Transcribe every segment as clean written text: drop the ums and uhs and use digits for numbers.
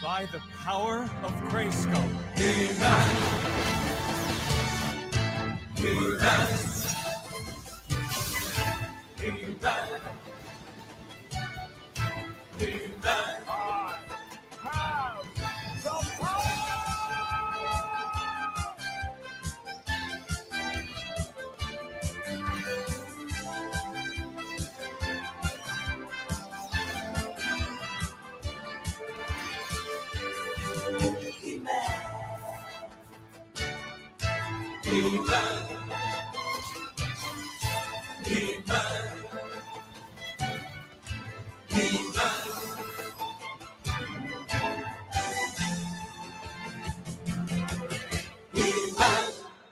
By the power of Grayskull. He-Man. He-Man. He-Man. He-Man. I have the power! He-Man. He-Man. He-Man. He-Man.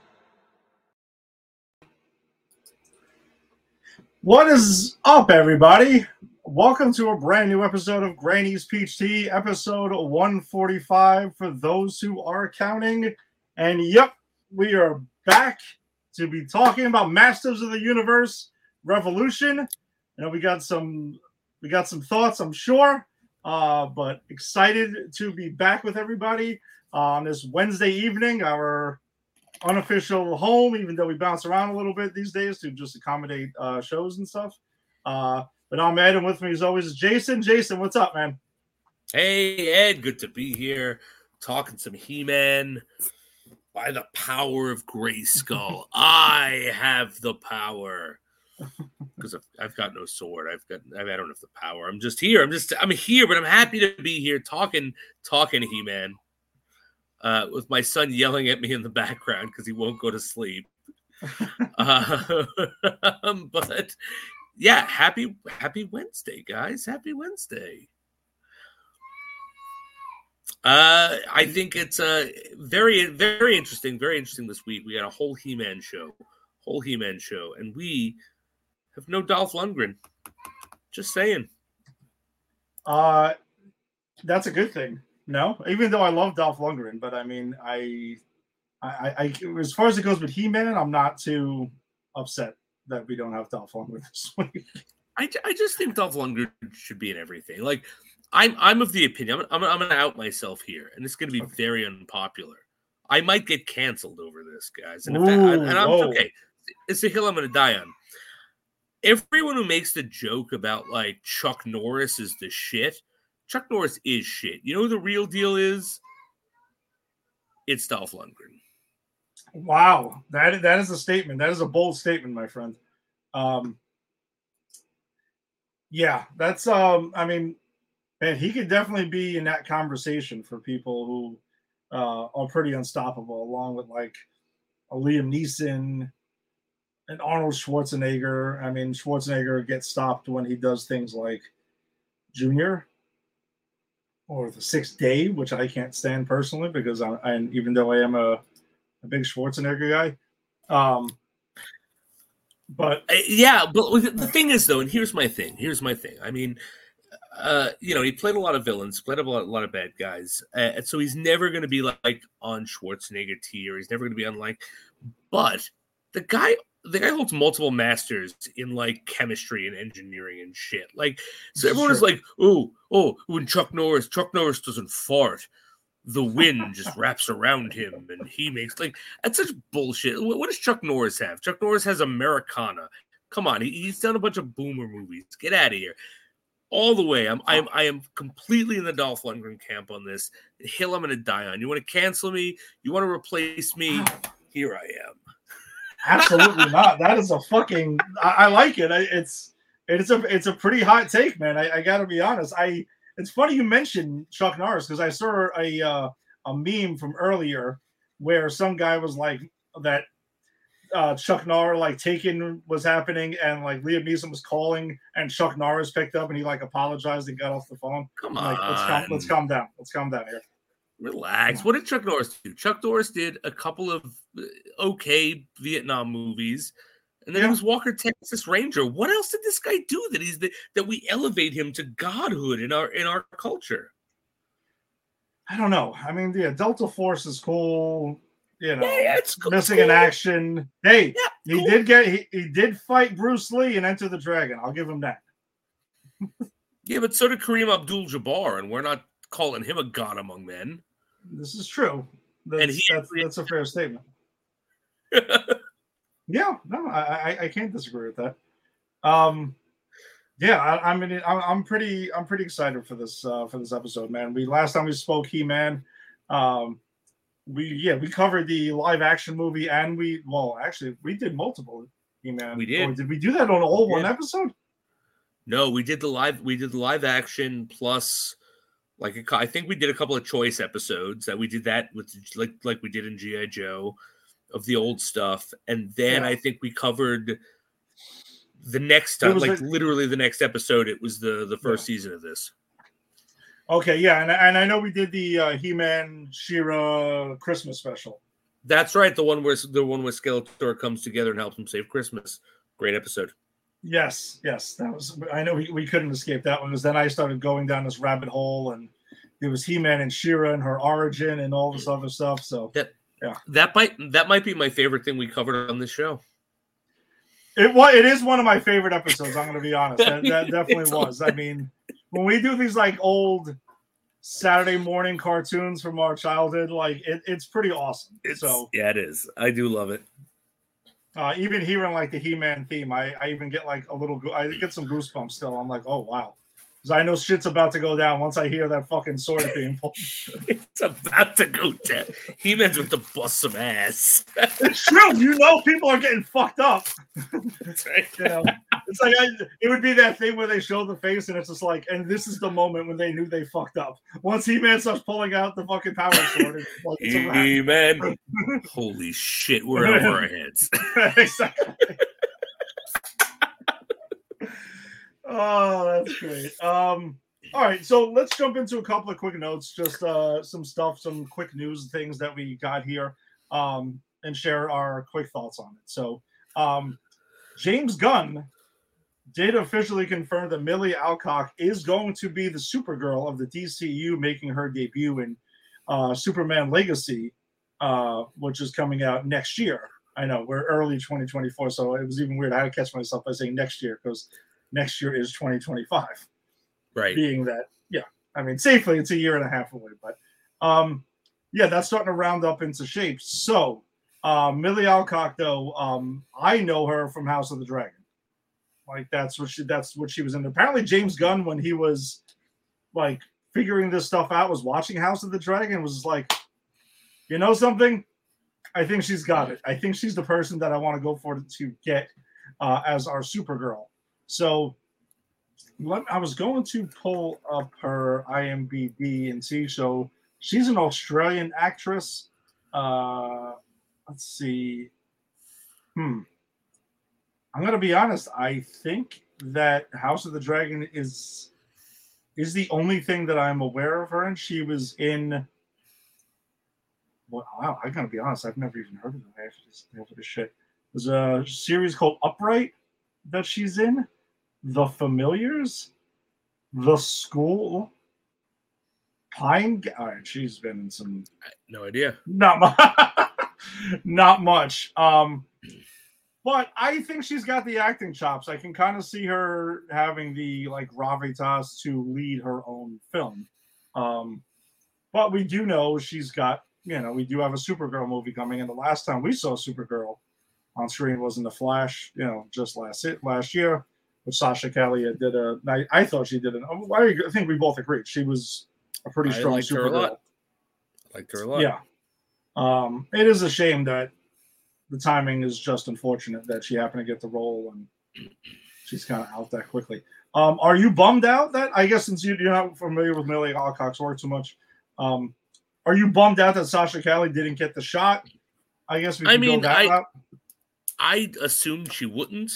What is up, everybody? Welcome to a brand new episode of Granny's Peach Tea, episode 145 for those who are counting. And yep, we are back to be talking about Masters of the Universe Revolution. You know, we got some thoughts, I'm sure, but excited to be back with everybody on this Wednesday evening, our unofficial home, even though we bounce around a little bit these days to just accommodate shows and stuff. But I'm Ed, and with me as always is Jason. Jason, what's up, man? Hey, Ed, good to be here. Talking some He-Man. By the power of Grayskull, I have the power. Because I've got no sword. I don't have the power. I'm just here. I'm here, but I'm happy to be here talking He-Man. With my son yelling at me in the background because he won't go to sleep. But yeah, happy Wednesday, guys. Happy Wednesday. I think it's very, very interesting. Very interesting this week. We got a whole He-Man show, and we have no Dolph Lundgren. Just saying. That's a good thing. No, even though I love Dolph Lundgren, but I mean, I as far as it goes with He-Man, I'm not too upset that we don't have Dolph Lundgren this week. I just think Dolph Lundgren should be in everything. Like, I'm of the opinion. I'm going to out myself here, and it's going to be very unpopular. I might get canceled over this, guys, and I'm okay. It's a hill I'm going to die on. Everyone who makes the joke about like Chuck Norris is the shit. Chuck Norris is shit. You know who the real deal is? It's Dolph Lundgren. Wow, that is a statement. That is a bold statement, my friend. Yeah, that's I mean, man, he could definitely be in that conversation for people who are pretty unstoppable, along with like a Liam Neeson and Arnold Schwarzenegger. I mean, Schwarzenegger gets stopped when he does things like Junior or The Sixth Day, which I can't stand personally because I even though I am a big Schwarzenegger guy. But the thing is, though, and here's my thing. I mean, he played a lot of villains, played a lot of bad guys, and so he's never going to be like on Schwarzenegger tier. He's never going to be on like, but the guy holds multiple masters in like chemistry and engineering and shit. Like, so everyone is like, oh, when Chuck Norris doesn't fart, the wind just wraps around him and he makes like, that's such bullshit. What does Chuck Norris have? Chuck Norris has Americana. Come on, he's done a bunch of boomer movies. Get out of here. All the way. I am completely in the Dolph Lundgren camp on this. The hill I'm going to die on. You want to cancel me? You want to replace me? Here I am. Absolutely not. That is a fucking. I like it. It's a pretty hot take, man. I got to be honest. It's funny you mentioned Chuck Norris because I saw a meme from earlier where some guy was like that. Chuck Norris like Taken was happening and like Liam Neeson was calling and Chuck Norris picked up and he like apologized and got off the phone. Come on, like, let's calm down. Let's calm down here. Relax. What did Chuck Norris do? Chuck Norris did a couple of okay Vietnam movies, and then he was Walker Texas Ranger. What else did this guy do that we elevate him to godhood in our culture? I don't know. I mean, the Delta Force is cool. You know, it's cool. Missing in action. Hey, he did fight Bruce Lee in Enter the Dragon. I'll give him that. Yeah, but so did Kareem Abdul-Jabbar, and we're not calling him a god among men. This is true. And That's a fair statement. Yeah, no, I can't disagree with that. Yeah, I mean, I'm pretty excited for this episode, man. Last time we spoke He-Man, we covered the live action movie, and we did multiple He-Man. We did. Or did we do that on all one episode? No, we did the live action plus I think we did a couple of choice episodes that we did that with like we did in G.I. Joe of the old stuff, and then I think we covered the next time, literally the next episode. It was the first season of this. Okay, yeah, and I know we did the He-Man She-Ra Christmas special. That's right, the one where Skeletor comes together and helps him save Christmas. Great episode. Yes, that was. I know we couldn't escape that one, because then I started going down this rabbit hole, and there was He-Man and She-Ra and her origin and all this other stuff. So that might be my favorite thing we covered on this show. It is one of my favorite episodes. I'm going to be honest. That definitely was. I mean, when we do these like old Saturday morning cartoons from our childhood, like it's pretty awesome. It is. I do love it. Even hearing like the He-Man theme, I even get like I get some goosebumps still. I'm like, oh wow, because I know shit's about to go down once I hear that fucking sword being pulled. It's about to go down. He-Man's with to bust some ass. It's true. You know, people are getting fucked up. That's right. You know, it's like it would be that thing where they show the face, and it's just like, and this is the moment when they knew they fucked up. Once He-Man starts pulling out the fucking power sword, it's a wrap. He-Man. Holy shit, we're over our heads. Exactly. Oh, that's great. All right, so let's jump into a couple of quick notes, just some quick news things that we got here, and share our quick thoughts on it. So, James Gunn did officially confirm that Millie Alcock is going to be the Supergirl of the DCU, making her debut in Superman Legacy, which is coming out next year. I know we're early 2024, so it was even weird. I had to catch myself by saying next year, because next year is 2025. Right. Being that, I mean, safely it's a year and a half away, but that's starting to round up into shape. So, Millie Alcock, though, I know her from House of the Dragon. Like that's what she was in. Apparently, James Gunn, when he was like figuring this stuff out, was watching House of the Dragon, was like, you know something? I think she's got it. I think she's the person that I want to go for to get as our Supergirl. So I was going to pull up her IMDb and see. So she's an Australian actress. Let's see. I'm going to be honest. I think that House of the Dragon is the only thing that I'm aware of her in. She was in. Well, wow, I got to be honest. I've never even heard of her. I have to just know this shit. There's a series called Upright that she's in. The Familiars, The School, Pine. All right, she's been in some. No idea. Not much. But I think she's got the acting chops. I can kind of see her having the like gravitas to lead her own film. But we do know she's got. We do have a Supergirl movie coming, and the last time we saw Supergirl on screen was in The Flash. Just last year. With Sasha Kelly, I thought she did I think we both agreed she was a pretty strong Supergirl. Liked her a lot. Yeah. It is a shame that the timing is just unfortunate that she happened to get the role and she's kind of out that quickly. Are you bummed out that, I guess since you're not familiar with Millie Alcock's work too much, are you bummed out that Sasha Kelly didn't get the shot? I guess we can go that route. I assumed she wouldn't.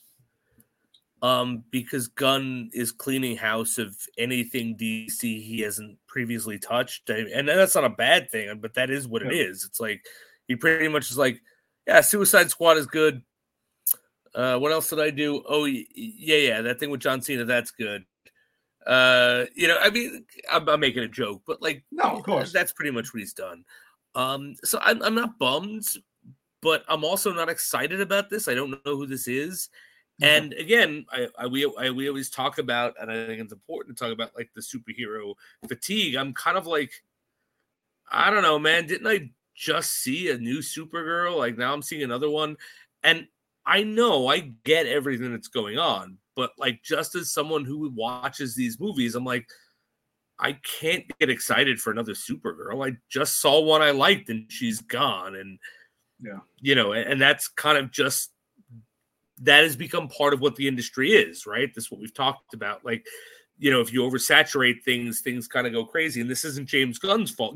Because Gunn is cleaning house of anything DC he hasn't previously touched. And that's not a bad thing, but that is what it is. It's like, he pretty much is like, yeah, Suicide Squad is good. What else did I do? Oh, yeah, that thing with John Cena, that's good. I mean, I'm making a joke, but like, no, of course. That's pretty much what he's done. So I'm not bummed, but I'm also not excited about this. I don't know who this is. And again, we always talk about, and I think it's important to talk about like the superhero fatigue. I'm kind of like, I don't know, man. Didn't I just see a new Supergirl? Like now I'm seeing another one, and I know I get everything that's going on, but like just as someone who watches these movies, I'm like, I can't get excited for another Supergirl. I just saw one I liked, and she's gone, and and that's kind of just. That has become part of what the industry is, right? This is what we've talked about. Like, if you oversaturate things, things kind of go crazy. And this isn't James Gunn's fault,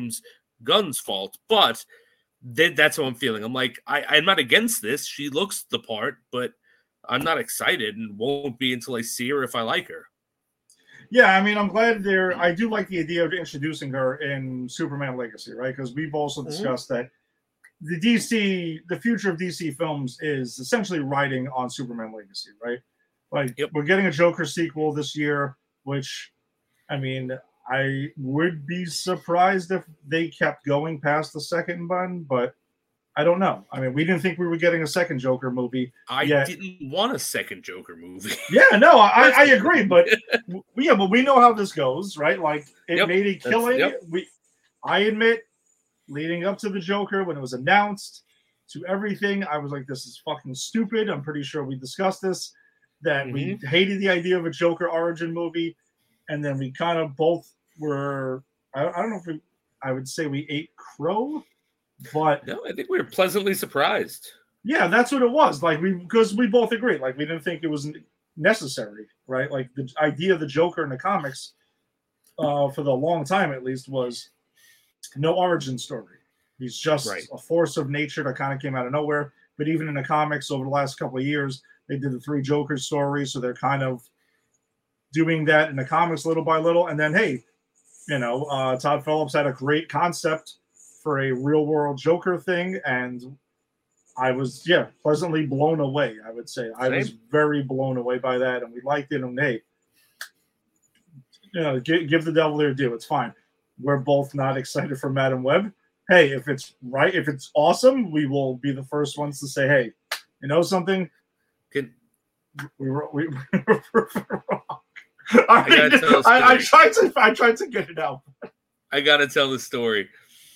but that's how I'm feeling. I'm like, I'm not against this. She looks the part, but I'm not excited and won't be until I see her if I like her. Yeah, I mean, I'm glad I do like the idea of introducing her in Superman Legacy, right? Because we've also discussed that the future of DC films is essentially riding on Superman Legacy, right? Like, We're getting a Joker sequel this year, which, I mean, I would be surprised if they kept going past the second one, but I don't know. I mean, we didn't think we were getting a second Joker movie. I didn't want a second Joker movie. Yeah, no, I agree, but but we know how this goes, right? Like, it made a killing. I admit, leading up to the Joker, when it was announced, to everything, I was like, this is fucking stupid. I'm pretty sure we discussed this, that we hated the idea of a Joker origin movie. And then we kind of both were, I don't know if I would say we ate crow, but. No, I think we were pleasantly surprised. Yeah, that's what it was. Like, because we both agreed. Like, we didn't think it was necessary, right? Like, the idea of the Joker in the comics, for the long time at least, was no origin story. He's just a force of nature that kind of came out of nowhere. But even in the comics over the last couple of years, they did the 3 Joker stories, so they're kind of doing that in the comics little by little. And then, hey, Todd Phillips had a great concept for a real world Joker thing, and I was pleasantly blown away. I would say I was very blown away by that, and we liked it. And hey, give the devil their due. It's fine. We're both not excited for Madam Web. Hey, if it's awesome, we will be the first ones to say, hey, you know something? We were wrong. I tried to get it out. I gotta tell the story.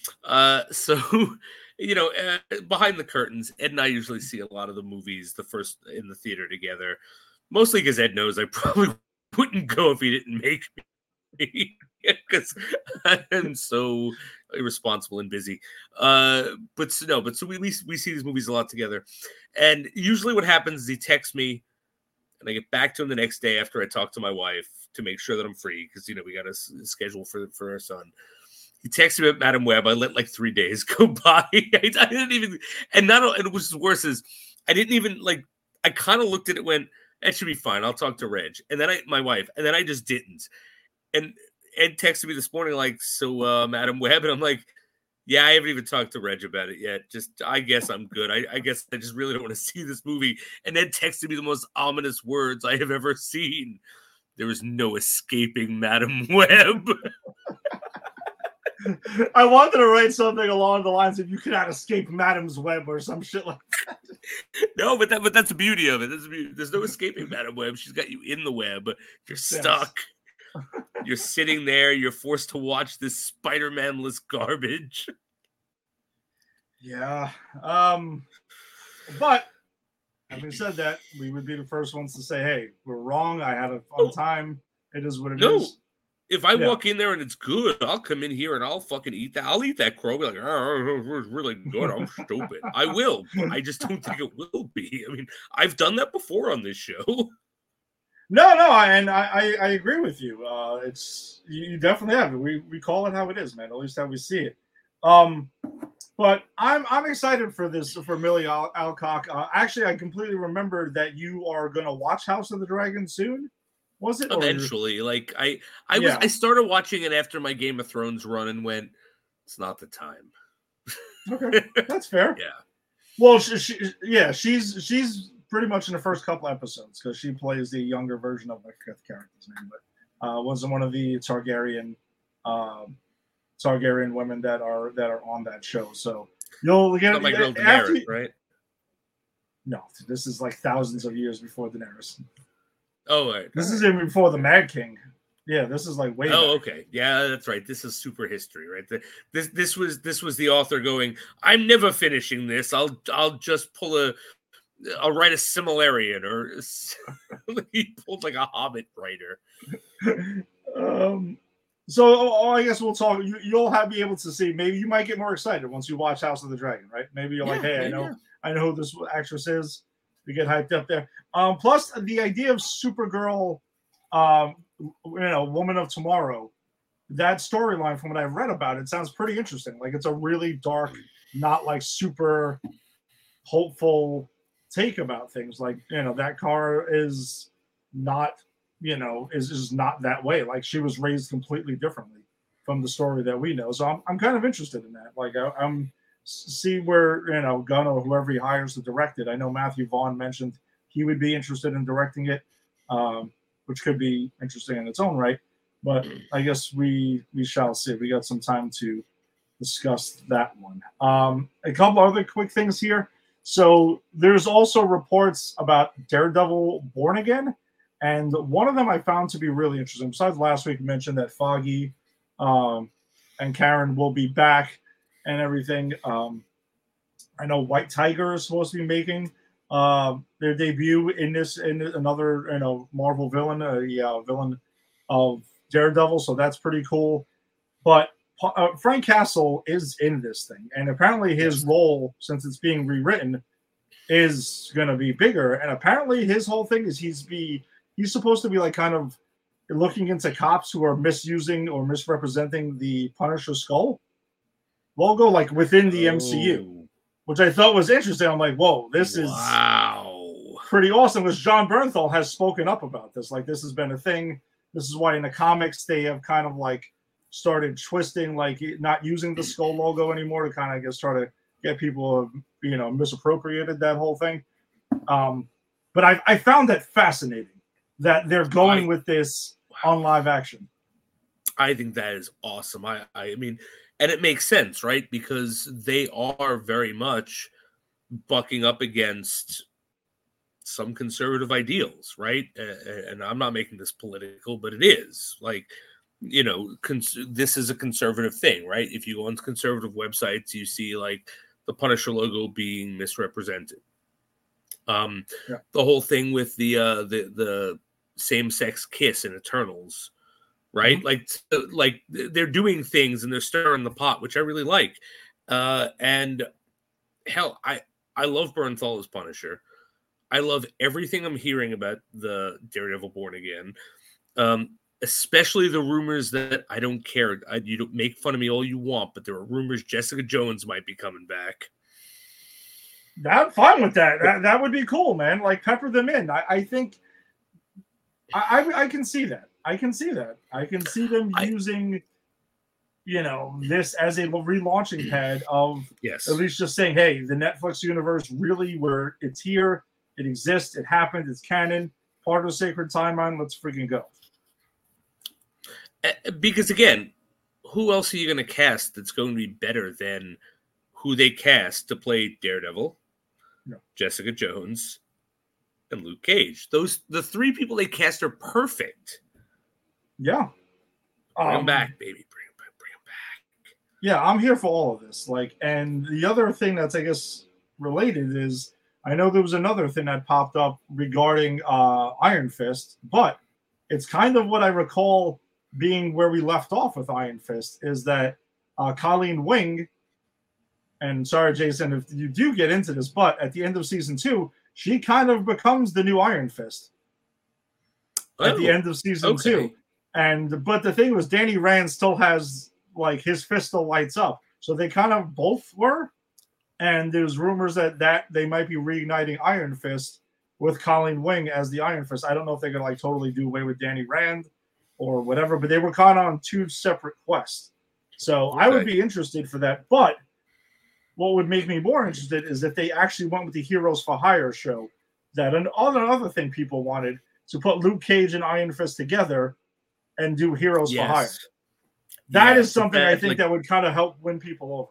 So behind the curtains, Ed and I usually see a lot of the movies the first in the theater together. Mostly because Ed knows I probably wouldn't go if he didn't make me. Because I am so irresponsible and busy. So we see these movies a lot together. And usually what happens is he texts me and I get back to him the next day after I talk to my wife to make sure that I'm free because, we got a schedule for our son. He texted me about Madam Web. I let like 3 days go by. I didn't even, and what's worse is I didn't even I kind of looked at it, went, that should be fine. I'll talk to Reg. And then my wife, and then I just didn't. And Ed texted me this morning, so Madam Web, and I'm like, yeah, I haven't even talked to Reg about it yet. I guess I'm good. I guess I just really don't want to see this movie. And Ed texted me the most ominous words I have ever seen. There is no escaping Madam Web. I wanted to write something along the lines of "You cannot escape Madam's Web" or some shit like that. No, but that's the beauty of it. There's no escaping Madam Web. She's got you in the web. You're stuck. You're sitting there. You're forced to watch this Spider-Man-less garbage. Yeah. But having said that, we would be the first ones to say, "Hey, we're wrong. I had a fun time. It is what it is." If I walk in there and it's good, I'll come in here and I'll fucking eat that. I'll eat that crow. Be like, oh, it's really good. I'm stupid. I will. I just don't think it will be. I mean, I've done that before on this show. No, and I agree with you. It's you definitely have it. We call it how it is, man. At least how we see it. But I'm excited for this for Millie Alcock. Actually, I completely remembered that you are going to watch House of the Dragon soon. Was it eventually? I started watching it after my Game of Thrones run and went, it's not the time. Okay, that's fair. Yeah. Well, she's pretty much in the first couple episodes because she plays the younger version of my fifth character's name, but wasn't one of the Targaryen women that are on that show. So you'll get my girl Daenerys, right? No, this is like thousands of years before Daenerys. Oh, right. This is even before the Mad King. Yeah, this is like way back. Okay. Yeah, that's right. This is super history, right? This was the author going, I'm never finishing this. I'll just I'll write a Silmarillion, or he pulled like a Hobbit writer. So I guess we'll talk. You'll be able to see. Maybe you might get more excited once you watch House of the Dragon, right? Maybe you're like, hey, I know who this actress is. We get hyped up there. Plus, the idea of Supergirl, Woman of Tomorrow, that storyline from what I've read about it sounds pretty interesting. Like it's a really dark, not like super hopeful take about things. Like that car is not. Is not that way. Like she was raised completely differently from the story that we know. So I'm kind of interested in that. Like I'm see where Gunn or whoever he hires to direct it. I know Matthew Vaughn mentioned he would be interested in directing it, which could be interesting in its own right. But I guess we shall see. We got some time to discuss that one. A couple other quick things here. So there's also reports about Daredevil Born Again. And one of them I found to be really interesting. Besides last week, we mentioned that Foggy and Karen will be back and everything. I know White Tiger is supposed to be making their debut in another Marvel villain, villain of Daredevil. So that's pretty cool. But Frank Castle is in this thing, and apparently his role, since it's being rewritten, is going to be bigger. And apparently his whole thing is he's supposed to be like kind of looking into cops who are misusing or misrepresenting the Punisher skull logo, like within the MCU, which I thought was interesting. I'm like, whoa, this is pretty awesome. Because John Bernthal has spoken up about this. Like this has been a thing. This is why in the comics they have kind of like started twisting, like not using the skull logo anymore to kind of try to get people, misappropriated that whole thing. But I found that fascinating. That they're going with this on live action. I think that is awesome. I mean, and it makes sense, right? Because they are very much bucking up against some conservative ideals, right? And I'm not making this political, but it is. Like, this is a conservative thing, right? If you go on conservative websites, you see like the Punisher logo being misrepresented. The whole thing with the same-sex kiss in Eternals, right? Mm-hmm. Like they're doing things and they're stirring the pot, which I really like. And hell, I love Bernthal as Punisher. I love everything I'm hearing about the Daredevil Born Again, especially the rumors that I don't care. You don't make fun of me all you want, but there are rumors Jessica Jones might be coming back. I'm fine with that. That would be cool, man. Like pepper them in. I think I can see that. I can see them using, this as a relaunching pad of at least just saying, hey, the Netflix universe really it's here, it exists, it happened, it's canon, part of the sacred timeline. Let's freaking go. Because again, who else are you going to cast that's going to be better than who they cast to play Daredevil, Jessica Jones, and Luke Cage? The three people they cast are perfect. Yeah. Bring them back, baby. Bring them back. Yeah, I'm here for all of this. And the other thing that's, I guess, related is I know there was another thing that popped up regarding Iron Fist, but it's kind of what I recall being where we left off with Iron Fist is that Colleen Wing, and sorry, Jason, if you do get into this, but at the end of season 2, she kind of becomes the new Iron Fist at the end of season 2. But the thing was, Danny Rand still has, his fist still lights up. So they kind of both were. And there's rumors that they might be reigniting Iron Fist with Colleen Wing as the Iron Fist. I don't know if they're going to, totally do away with Danny Rand or whatever, but they were kind of on 2 separate quests. So I would be interested for that. But what would make me more interested is if they actually went with the Heroes for Hire show. That another thing people wanted, to put Luke Cage and Iron Fist together and do Heroes for Hire. That is something I think that would kind of help win people over.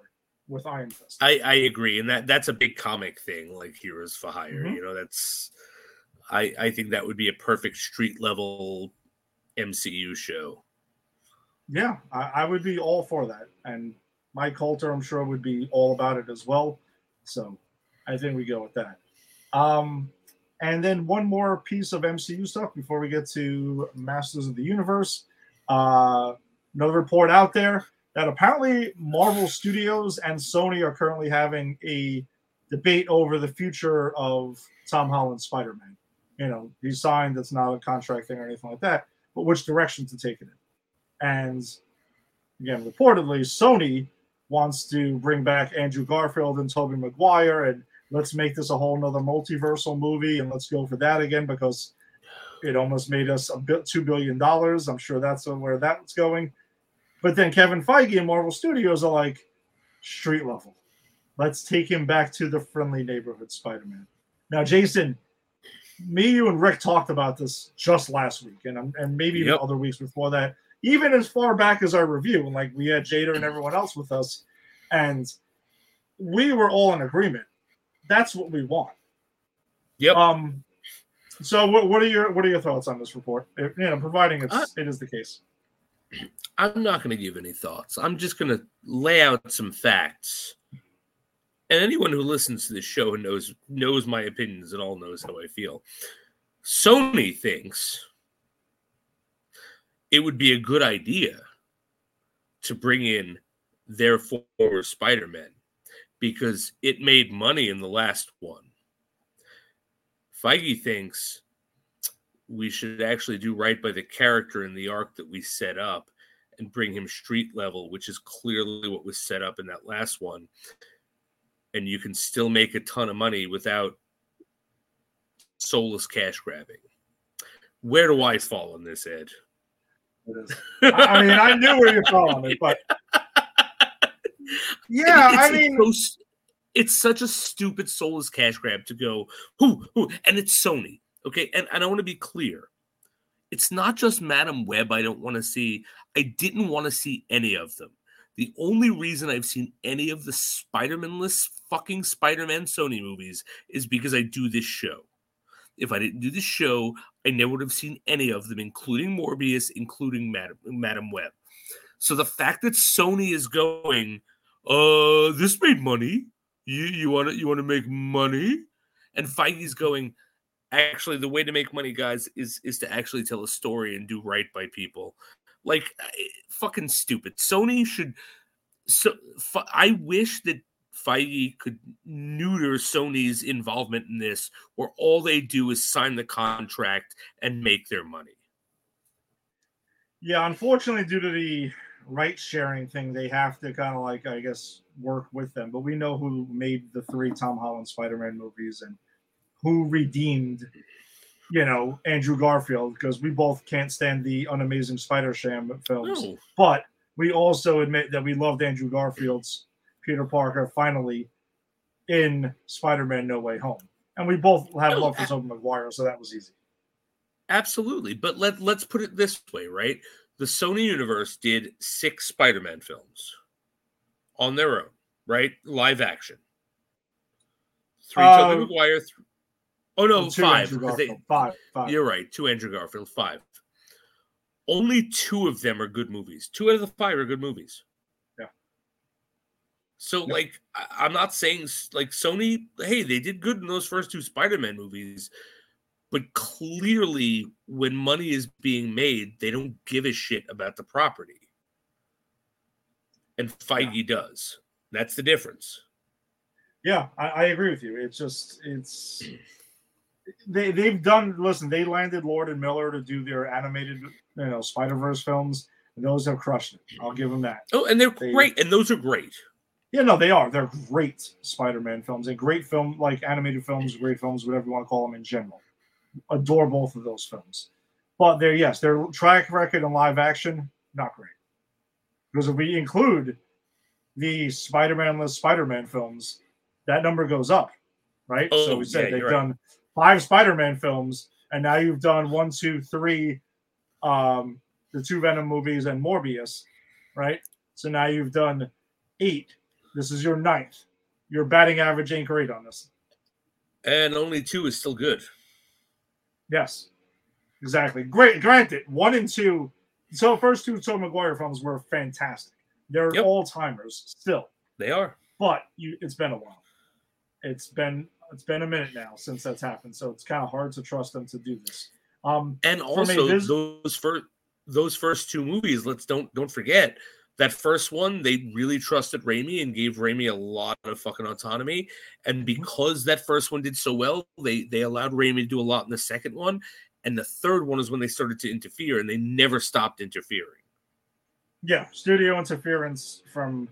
with Iron Fist. I agree, and that's a big comic thing, like Heroes for Hire. Mhm. You know, that's I think that would be a perfect street level MCU show. Yeah, I would be all for that. And Mike Coulter, I'm sure, would be all about it as well. So I think we go with that. And then one more piece of MCU stuff before we get to Masters of the Universe. Another report out there that apparently Marvel Studios and Sony are currently having a debate over the future of Tom Holland's Spider-Man. You know, he's signed, it's not a contract thing or anything like that, but which direction to take it in. And again, reportedly, Sony wants to bring back Andrew Garfield and Tobey Maguire, and let's make this a whole nother multiversal movie, and let's go for that again because it almost made us $2 billion. I'm sure that's where that's going. But then Kevin Feige and Marvel Studios are like, street level. Let's take him back to the friendly neighborhood Spider-Man. Now, Jason, me, you, and Rick talked about this just last week, and maybe even other weeks before that, even as far back as our review, and like we had Jada and everyone else with us, and we were all in agreement. That's what we want. Yep. So what are your thoughts on this report? Providing it is the case. I'm not going to give any thoughts. I'm just going to lay out some facts. And anyone who listens to this show and knows my opinions and all knows how I feel. Sony thinks it would be a good idea to bring in their former Spider-Man because it made money in the last one. Feige thinks we should actually do right by the character in the arc that we set up and bring him street level, which is clearly what was set up in that last one. And you can still make a ton of money without soulless cash grabbing. Where do I fall on this, Ed? It is. I mean, I knew where you fall on it, but yeah, it's such a stupid soulless cash grab to go, who, and it's Sony, okay? And I want to be clear. It's not just Madam Web I don't want to see. I didn't want to see any of them. The only reason I've seen any of the Spider-Man-less fucking Spider-Man Sony movies is because I do this show. If I didn't do this show, I never would have seen any of them, including Morbius, including Madam Web. So the fact that Sony is going, this made money. You want to make money? And Feige's going, actually, the way to make money, guys, is to actually tell a story and do right by people. Like, fucking stupid. Sony should... I wish that Feige could neuter Sony's involvement in this, where all they do is sign the contract and make their money. Yeah, unfortunately, due to the rights sharing thing, they have to kind of like, I guess, work with them. But we know who made the 3 Tom Holland Spider-Man movies and who redeemed, Andrew Garfield, because we both can't stand the Unamazing Spider-Sham films. No. But we also admit that we loved Andrew Garfield's Peter Parker finally in Spider-Man No Way Home. And we both have love for Tobey Maguire, so that was easy. Absolutely. But let's put it this way, right? The Sony universe did 6 Spider-Man films on their own, right? Live action. 3 Tobey Maguire. 5. Five. You're right. 2 Andrew Garfield, 5. Only 2 of them are good movies. 2 out of the 5 are good movies. Yeah. So, I'm not saying, Sony, hey, they did good in those first 2 Spider-Man movies, but clearly when money is being made, they don't give a shit about the property. And Feige does. That's the difference. Yeah, I agree with you. They've done. Listen, they landed Lord and Miller to do their animated, Spider-Verse films, and those have crushed it. I'll give them that. Oh, and they're great, and those are great. Yeah, no, they are. They're great Spider-Man films. And great film, like animated films, great films, whatever you want to call them in general. Adore both of those films. But their track record in live action, not great. Because if we include the Spider-Man-less Spider-Man films, that number goes up, right? Oh, so we said they've done 5 Spider-Man films, and now you've done 1, 2, 3, the 2 Venom movies and Morbius, right? So now you've done 8. This is your 9th. Your batting average ain't great on this. And only 2 is still good. Yes, exactly. Great. Granted, 1 and 2. So the first 2 Tobey Maguire films were fantastic. They're all-timers still. They are. But it's been a while. It's been a minute now since that's happened, so it's kind of hard to trust them to do this. And also, those first 2 movies, don't forget that first one, they really trusted Raimi and gave Raimi a lot of fucking autonomy. And because that first one did so well, they allowed Raimi to do a lot in the second one. And the third one is when they started to interfere, and they never stopped interfering. Yeah, studio interference from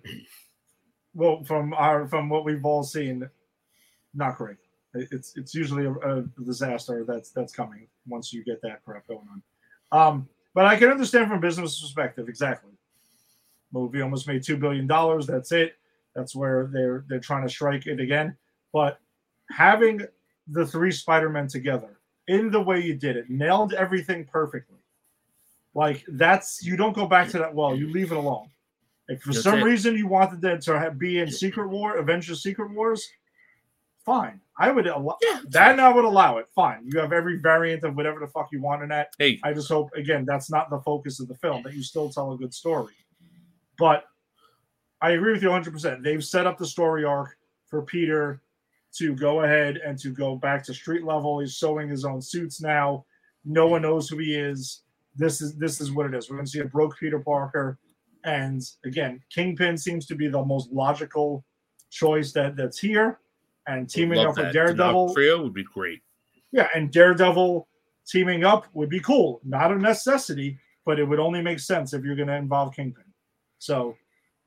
what we've all seen, not great. It's usually a disaster that's coming once you get that crap going on. But I can understand from a business perspective, exactly. Movie almost made $2 billion. That's it. That's where they're trying to strike it again. But having the 3 Spider-Men together in the way you did it, nailed everything perfectly. Like, you don't go back to that well. You leave it alone. If for some reason you wanted that to be in Avengers Secret Wars, fine. I would allow that, and I would allow it. Fine. You have every variant of whatever the fuck you want in that. Hey. I just hope, again, that's not the focus of the film, that you still tell a good story. But I agree with you 100%. They've set up the story arc for Peter to go ahead and to go back to street level. He's sewing his own suits now. No one knows who he is. This is what it is. We're going to see a broke Peter Parker. And again, Kingpin seems to be the most logical choice that's here. And teaming up with Daredevil. Trio would be great. Yeah, and Daredevil teaming up would be cool. Not a necessity, but it would only make sense if you're going to involve Kingpin. So,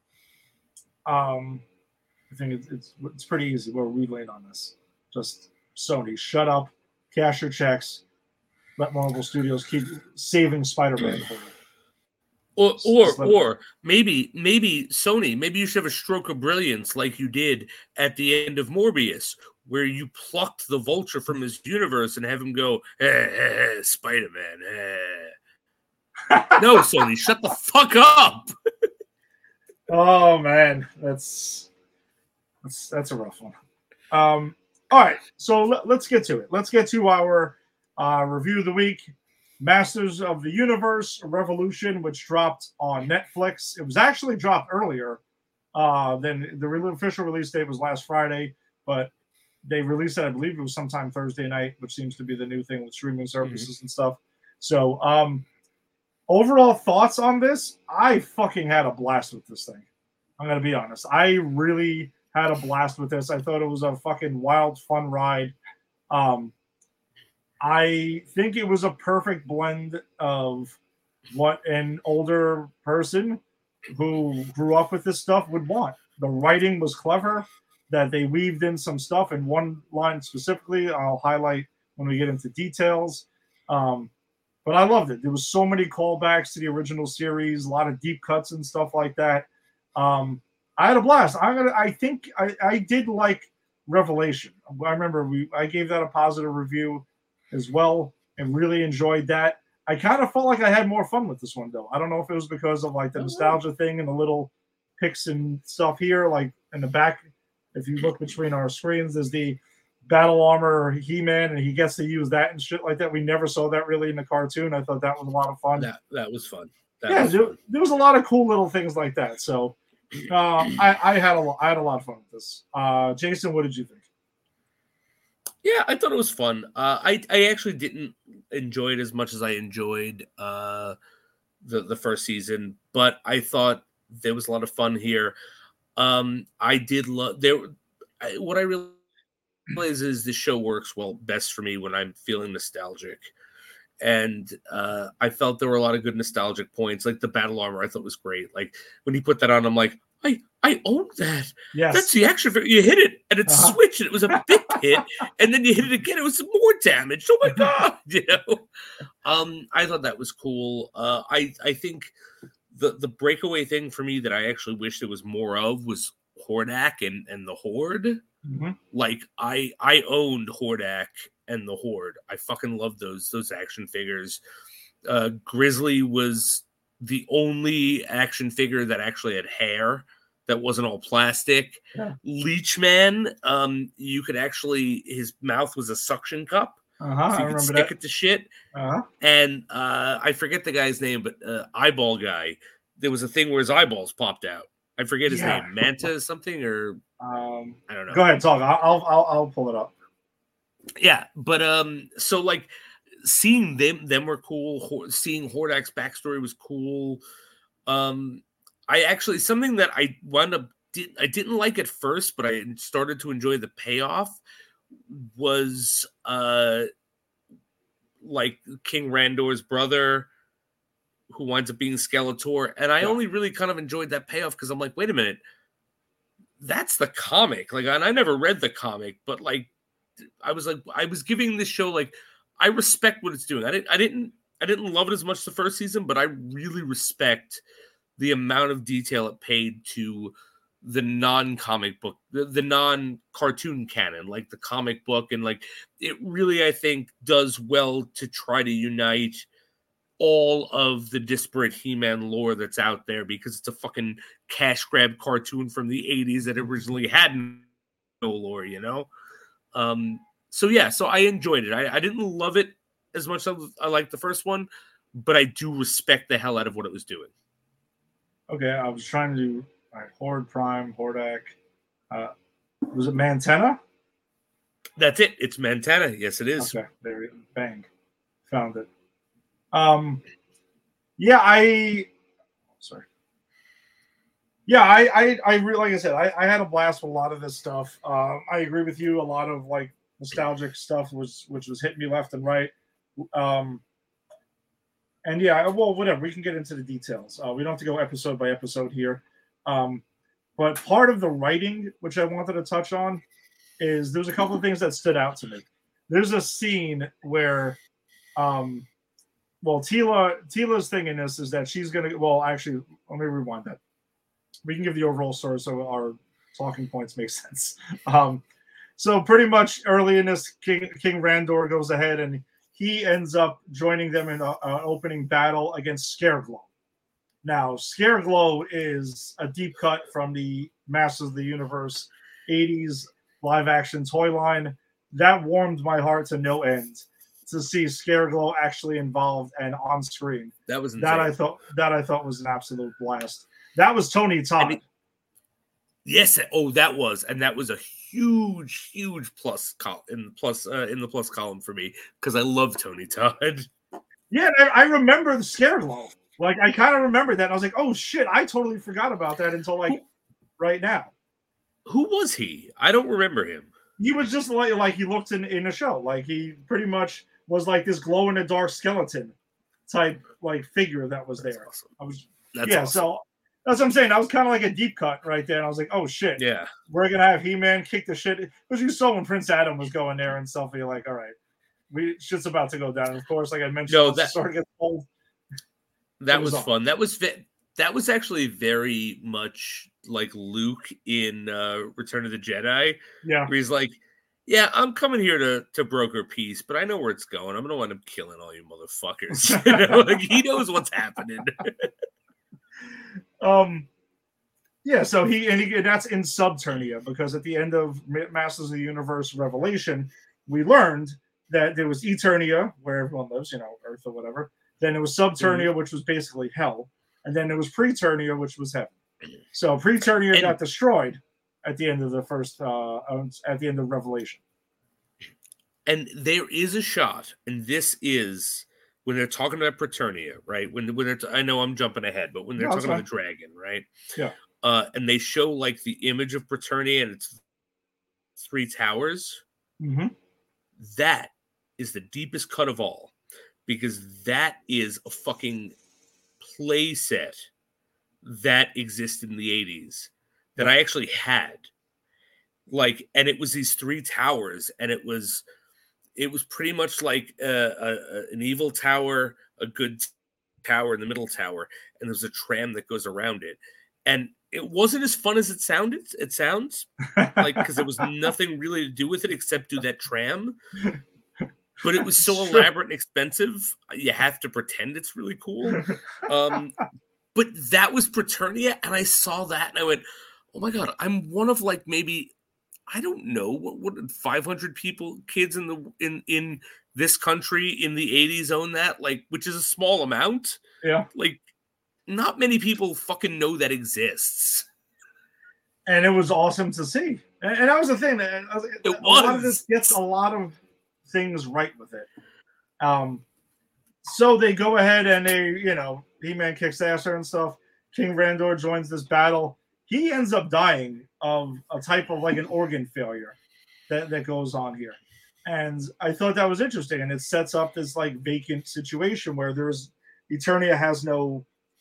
I think it's pretty easy. We're relaying on this. Just Sony, shut up, cash your checks, let Marvel Studios keep saving Spider-Man for you. Or maybe Sony, maybe you should have a stroke of brilliance like you did at the end of Morbius, where you plucked the Vulture from his universe and have him go, Spider-Man. No, Sony, shut the fuck up. Oh man, that's a rough one. All right, so let's get to it. Let's get to our review of the week. Masters of the Universe Revolution, which dropped on Netflix. It was actually dropped earlier than the official release date was last Friday, but they released it, I believe it was sometime Thursday night, which seems to be the new thing with streaming services and stuff. So, overall thoughts on this? I fucking had a blast with this thing. I'm going to be honest. I really had a blast with this. I thought it was a fucking wild, fun ride. I think it was a perfect blend of what an older person who grew up with this stuff would want. The writing was clever, that they weaved in some stuff in one line specifically. I'll highlight when we get into details. But I loved it. There was so many callbacks to the original series, a lot of deep cuts and stuff like that. I had a blast. I think I did like Revelation. I remember I gave that a positive review as well and really enjoyed that. I kind of felt like I had more fun with this one, though. I don't know if it was because of like the nostalgia thing and the little pics and stuff here, like in the back. If you look between our screens, there's the battle armor He-Man, and he gets to use that and shit like that. We never saw that really in the cartoon. I thought that was a lot of fun. That was fun. There was a lot of cool little things like that. So I had a lot of fun with this. Jason, what did you think? Yeah, I thought it was fun. I actually didn't enjoy it as much as I enjoyed the first season, but I thought there was a lot of fun here. I did love what I realize is the show works best for me when I'm feeling nostalgic. And I felt there were a lot of good nostalgic points, like the battle armor. I thought was great. Like when he put that on, I'm like, I own that. Yes. That's the action figure. You hit it and it switched, and it was a big hit, and then you hit it again. It was more damage. Oh my god! I thought that was cool. I think the breakaway thing for me that I actually wish there was more of was Hordak and the Horde. Mm-hmm. Like I owned Hordak and the Horde. I fucking love those action figures. Grizzly was the only action figure that actually had hair that wasn't all plastic. Yeah. Leech Man, you could actually, his mouth was a suction cup. I So you could remember stick that. it to shit. And I forget the guy's name, but eyeball guy. There was a thing where his eyeballs popped out. I forget his name. Manta something or I don't know. Go ahead, talk. I'll pull it up. Yeah, but so like seeing them were cool. Seeing Hordak's backstory was cool. I actually something that I wound up I didn't like at first, but I started to enjoy the payoff was like King Randor's brother who winds up being Skeletor, and I only really kind of enjoyed that payoff because I'm like, wait a minute, that's the comic. Like, and I never read the comic, but like, I was giving this show like I respect what it's doing. I didn't love it as much the first season, but I really respect the amount of detail it paid to the non-comic book, the non-cartoon canon, like the comic book, and like it really, I think, does well to try to unite all of the disparate He-Man lore that's out there because it's a fucking cash grab cartoon from the 80s that originally had no lore, you know? So yeah, so I enjoyed it. I didn't love it as much as I liked the first one, but I do respect the hell out of what it was doing. Okay, I was trying to do Horde Prime, Hordak. Was it Mantena? That's it. It's Mantena. Yes, it is. Okay, there we go. Bang. Found it. Yeah, sorry. Yeah, I really, like I said, I had a blast with a lot of this stuff. I agree with you. A lot of like nostalgic stuff which was hitting me left and right. And yeah, well, whatever. We can get into the details. We don't have to go episode by episode here. But part of the writing, which I wanted to touch on, is there's a couple of things that stood out to me. There's a scene where, Teela's thing in this is that she's going to, well, actually, let me rewind that. We can give the overall story so our talking points make sense. So pretty much early in this, King Randor goes ahead and he ends up joining them in an opening battle against Scareglow. Now, Scareglow is a deep cut from the Masters of the Universe 80s live-action toy line. That warmed my heart to no end to see Scareglow actually involved and on screen. That was insane. That I thought was an absolute blast. That was Tony Todd. Yes. That was a huge plus in the plus column for me because I love Tony Todd. Yeah, I remember the Scareglow. Like I kind of remember that. I was like, oh shit, I totally forgot about that until like right now. Who was he? I don't remember him. He was just like he looked in a show. Like he pretty much was like this glow in the dark skeleton type like figure that was there. Awesome. That's awesome. So that's what I'm saying. That was kind of like a deep cut right there. And I was like, oh shit. Yeah. We're gonna have He-Man kick the shit. Because you saw when Prince Adam was going there and stuff, you're like, all right, shit's about to go down. And of course, like I mentioned, that sort of gets old. That was fun. That was actually very much like Luke in Return of the Jedi. Yeah. Where he's like, yeah, I'm coming here to broker peace, but I know where it's going. I'm going to wind up killing all you motherfuckers. You know? Like, he knows what's happening. Yeah, so he that's in Subternia, because at the end of Masters of the Universe Revelation, we learned that there was Eternia, where everyone lives, you know, Earth or whatever. Then it was Subternia, which was basically hell. And then there was Preternia, which was heaven. So Preternia got destroyed at the end of the first, at the end of Revelation. And there is a shot, and this is when they're talking about Preternia, right? When they're I know I'm jumping ahead, but when they're talking about the dragon, right? Yeah. And they show like the image of Preternia and it's 3 towers. Mm-hmm. That is the deepest cut of all, because that is a fucking play set that existed in the 80s that I actually had. Like, and it was these 3 towers, and it was pretty much like an evil tower, a good tower, and the middle tower, and there's a tram that goes around it. And it wasn't as fun as it sounded. It sounds like, because there was nothing really to do with it except do that tram. But it was so elaborate and expensive, you have to pretend it's really cool. But that was Preternia, and I saw that, and I went, oh my God, I'm one of like maybe, I don't know, what 500 kids in this country in the 80s own that, like, which is a small amount. Yeah. Like, not many people fucking know that exists. And it was awesome to see. And that was the thing. That It a lot of was. this gets a lot of things right with it. So they go ahead and they, He-Man kicks ass and stuff. King Randor joins this battle. He ends up dying of a type of like an organ failure that goes on here. And I thought that was interesting. And it sets up this like vacant situation where Eternia has no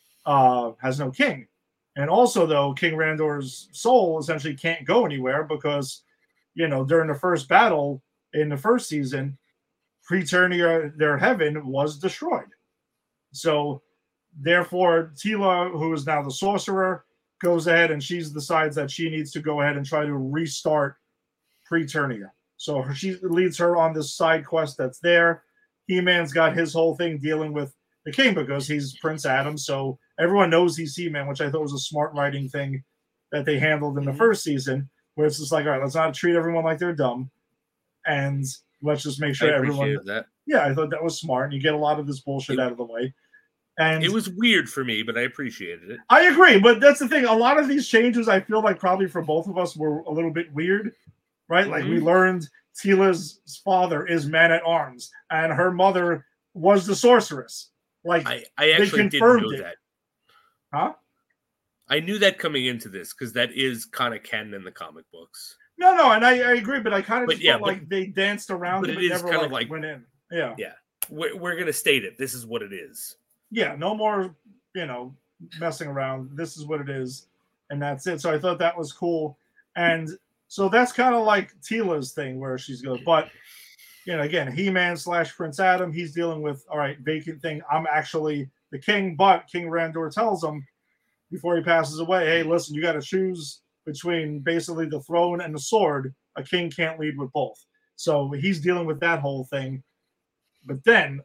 king. And also, though, King Randor's soul essentially can't go anywhere because, during the first battle in the first season, Preternia, their heaven, was destroyed. So, therefore, Teela, who is now the sorcerer, goes ahead and she decides that she needs to go ahead and try to restart Preternia. So she leads her on this side quest that's there. He-Man's got his whole thing dealing with the king because he's Prince Adam, so everyone knows he's He-Man, which I thought was a smart writing thing that they handled in the first season, where it's just like, all right, let's not treat everyone like they're dumb, and let's just make sure everyone. That. Yeah, I thought that was smart, and you get a lot of this bullshit out of the way. And it was weird for me, but I appreciated it. I agree, but that's the thing. A lot of these changes, I feel like probably for both of us were a little bit weird, right? Like we learned Teela's father is Man-at-Arms, and her mother was the sorceress. Like I actually didn't know that. Huh? I knew that coming into this because that is kind of canon in the comic books. No, and I agree, but I kind of felt like they danced around it, but never kind of like went in. Yeah. Yeah. We're going to state it. This is what it is. Yeah, no more, messing around. This is what it is, and that's it. So I thought that was cool. And so that's kind of like Teela's thing where she's going, but again, He-Man / Prince Adam, he's dealing with, all right, vacant thing. I'm actually the king, but King Randor tells him before he passes away, hey, listen, you got to choose between basically the throne and the sword. A king can't lead with both. So he's dealing with that whole thing. But then,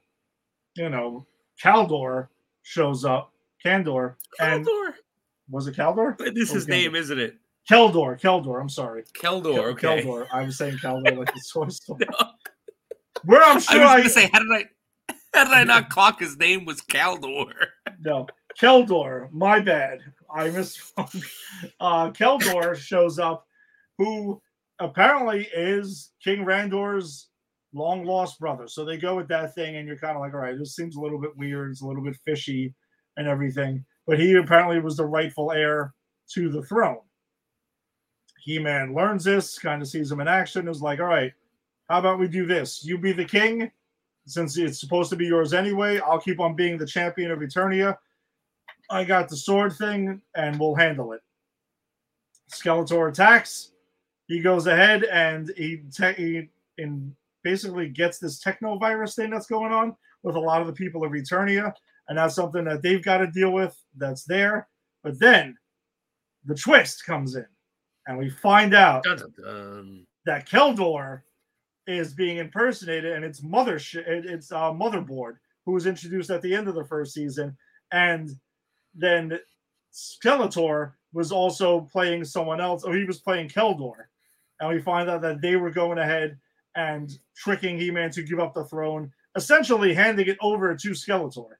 Kaldor shows up. Kandor. And was it Kaldor? This is his name, isn't it? Keldor. I'm sorry. Keldor. Okay. Keldor. I was saying Kaldor like the source. Where I'm sure I was going to say, how did I not clock his name was Kaldor? No, Keldor. My bad. I misspoke. Keldor shows up, who apparently is King Randor's long lost brother. So they go with that thing, and you're kind of like, all right, this seems a little bit weird. It's a little bit fishy and everything. But he apparently was the rightful heir to the throne. He-Man learns this, kind of sees him in action, is like, all right, how about we do this? You be the king, since it's supposed to be yours anyway. I'll keep on being the champion of Eternia. I got the sword thing, and we'll handle it. Skeletor attacks. He goes ahead, and he basically gets this techno-virus thing that's going on with a lot of the people of Eternia, and that's something that they've got to deal with that's there. But then the twist comes in, and we find out that Keldor is being impersonated, and it's Motherboard, who was introduced at the end of the first season, and then Skeletor was also playing someone else, or he was playing Keldor, and we find out that they were going ahead and tricking He-Man to give up the throne, essentially handing it over to Skeletor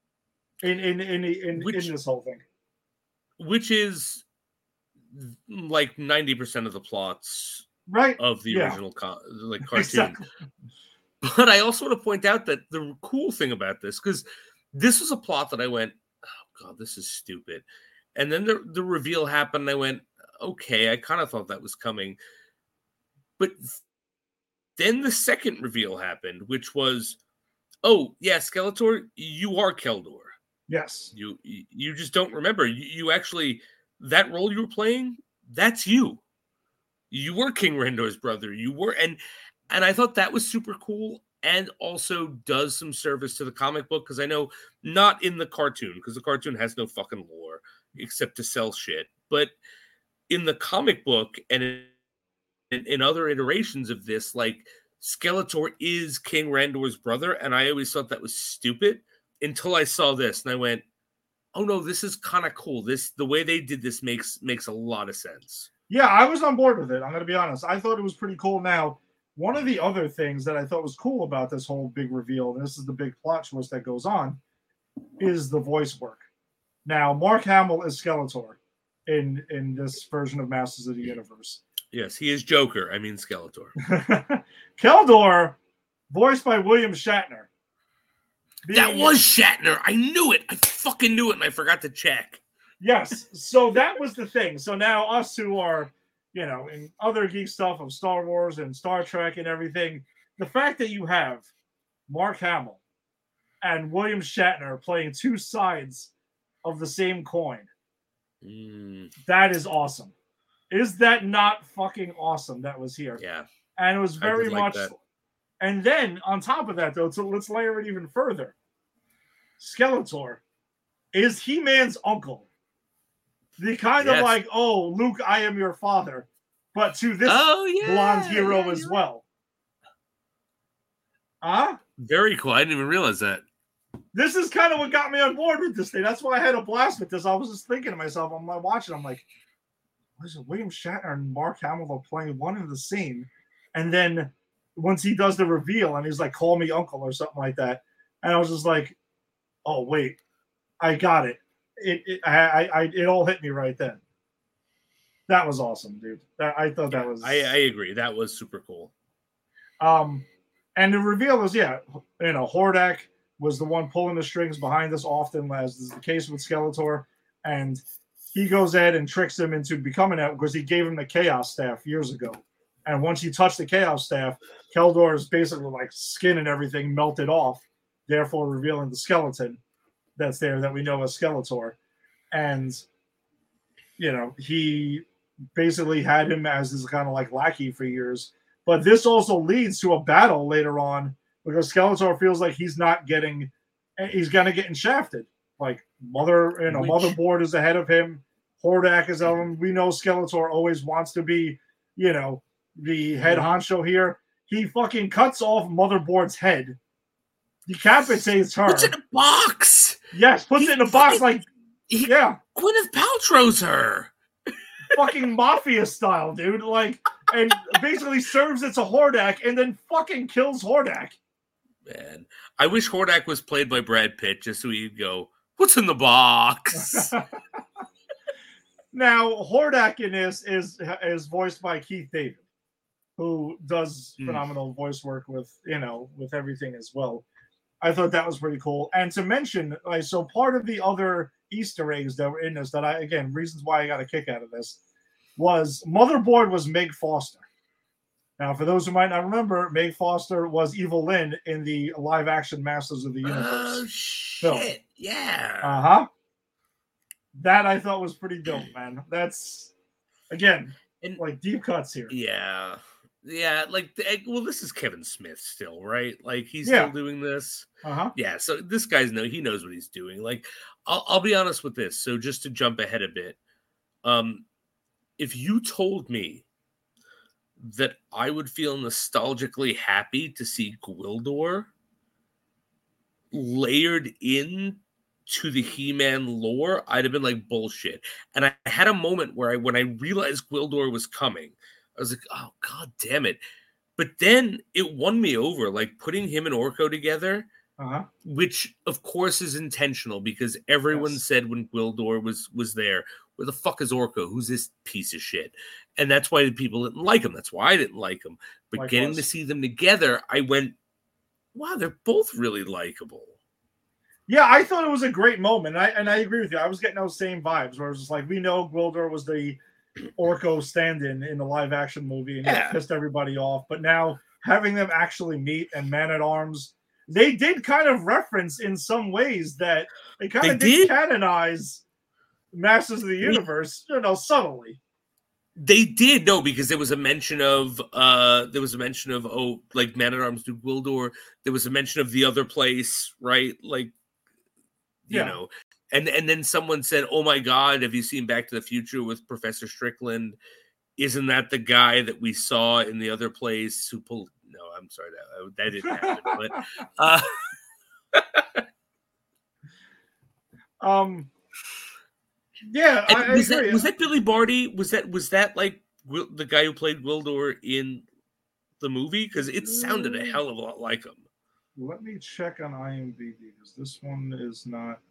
in this whole thing, which is like 90% of the plots. Right. Of the original cartoon. Exactly. But I also want to point out that the cool thing about this, because this was a plot that I went, oh God, this is stupid. And then the reveal happened, and I went, okay, I kind of thought that was coming. But then the second reveal happened, which was, oh, yeah, Skeletor, you are Keldor. Yes. You just don't remember. You actually, that role you were playing, that's you. You were King Randor's brother. You were, and I thought that was super cool, and also does some service to the comic book, because I know not in the cartoon, because the cartoon has no fucking lore except to sell shit. But in the comic book and in other iterations of this, like Skeletor is King Randor's brother, and I always thought that was stupid until I saw this, and I went, oh no, this is kind of cool. The way they did this makes a lot of sense. Yeah, I was on board with it. I'm going to be honest. I thought it was pretty cool. Now, one of the other things that I thought was cool about this whole big reveal, and this is the big plot twist that goes on, is the voice work. Now, Mark Hamill is Skeletor in this version of Masters of the Universe. Yes, he is Joker. I mean Skeletor. Keldor, voiced by William Shatner. That was Shatner. I knew it. I fucking knew it, and I forgot to check. Yes. So that was the thing. So now us who are, in other geek stuff of Star Wars and Star Trek and everything, the fact that you have Mark Hamill and William Shatner playing two sides of the same coin, that is awesome. Is that not fucking awesome that was here? Yeah. And it was very much that. And then on top of that, though, so let's layer it even further. Skeletor is He-Man's uncle. The kind of like, oh, Luke, I am your father, but to this blonde hero as well. Very cool. I didn't even realize that. This is kind of what got me on board with this thing. That's why I had a blast with this. I was just thinking to myself, I'm like watching, I'm like, what is it? William Shatner and Mark Hamill are playing one and the same. And then once he does the reveal and he's like, call me uncle or something like that. And I was just like, oh, wait, I got it. It all hit me right then. That was awesome, dude. I thought that was. I agree. That was super cool. And the reveal is, Hordak was the one pulling the strings behind us often, as is the case with Skeletor, and he goes ahead and tricks him into becoming that because he gave him the Chaos Staff years ago. And once he touched the Chaos Staff, Keldor's basically like skin and everything melted off, therefore revealing the skeleton that's there that we know as Skeletor. And, he basically had him as his kind of like lackey for years. But this also leads to a battle later on because Skeletor feels like he's going to get shafted. Like Motherboard is ahead of him. Hordak is ahead of him. We know Skeletor always wants to be, the head honcho here. He fucking cuts off Motherboard's head, decapitates her. Puts it in a box. Yes, puts it in a box like, Gwyneth Paltrow's her. Fucking mafia style, dude. Like, and basically serves it to Hordak and then fucking kills Hordak. Man, I wish Hordak was played by Brad Pitt just so he'd go, what's in the box? Now, Hordak in this is voiced by Keith David, who does phenomenal voice work with everything as well. I thought that was pretty cool. And to mention, so part of the other Easter eggs that were in this reasons why I got a kick out of this was Motherboard was Meg Foster. Now, for those who might not remember, Meg Foster was Evil Lynn in the live-action Masters of the Universe. Oh, shit. film. Yeah. Uh-huh. That I thought was pretty dope, man. That's, again, like deep cuts here. Yeah. Yeah, this is Kevin Smith still, right? Like, he's still doing this. Uh-huh. Yeah, so this guy's he knows what he's doing. Like, I'll be honest with this. So just to jump ahead a bit, if you told me that I would feel nostalgically happy to see Gwildor layered in to the He-Man lore, I'd have been like, bullshit. And I had a moment where when I realized Gwildor was coming, I was like, oh, god damn it. But then it won me over, like putting him and Orko together, which of course is intentional because everyone said when Gwildor was there, where the fuck is Orko? Who's this piece of shit? And that's why people didn't like him. That's why I didn't like him. But getting to see them together, I went, wow, they're both really likable. Yeah, I thought it was a great moment. And I agree with you. I was getting those same vibes where it was just like, we know Gwildor was the Orko stand-in in the live-action movie and it pissed everybody off. But now having them actually meet and Man-at-Arms, they did kind of reference in some ways that they kind of did canonize Masters of the Universe, subtly. They did, no, because there was a mention of like Man-at-Arms to Gwildor. There was a mention of the other place, right? Like, you know. And then someone said, oh my God, have you seen Back to the Future with Professor Strickland? Isn't that the guy that we saw in the other place who pulled... No, I'm sorry, that didn't happen. But Yeah, And I was agree. that Billy Barty? Was that like the guy who played Gwildor in the movie? Because it sounded a hell of a lot like him. Let me check on IMDb because this one is not.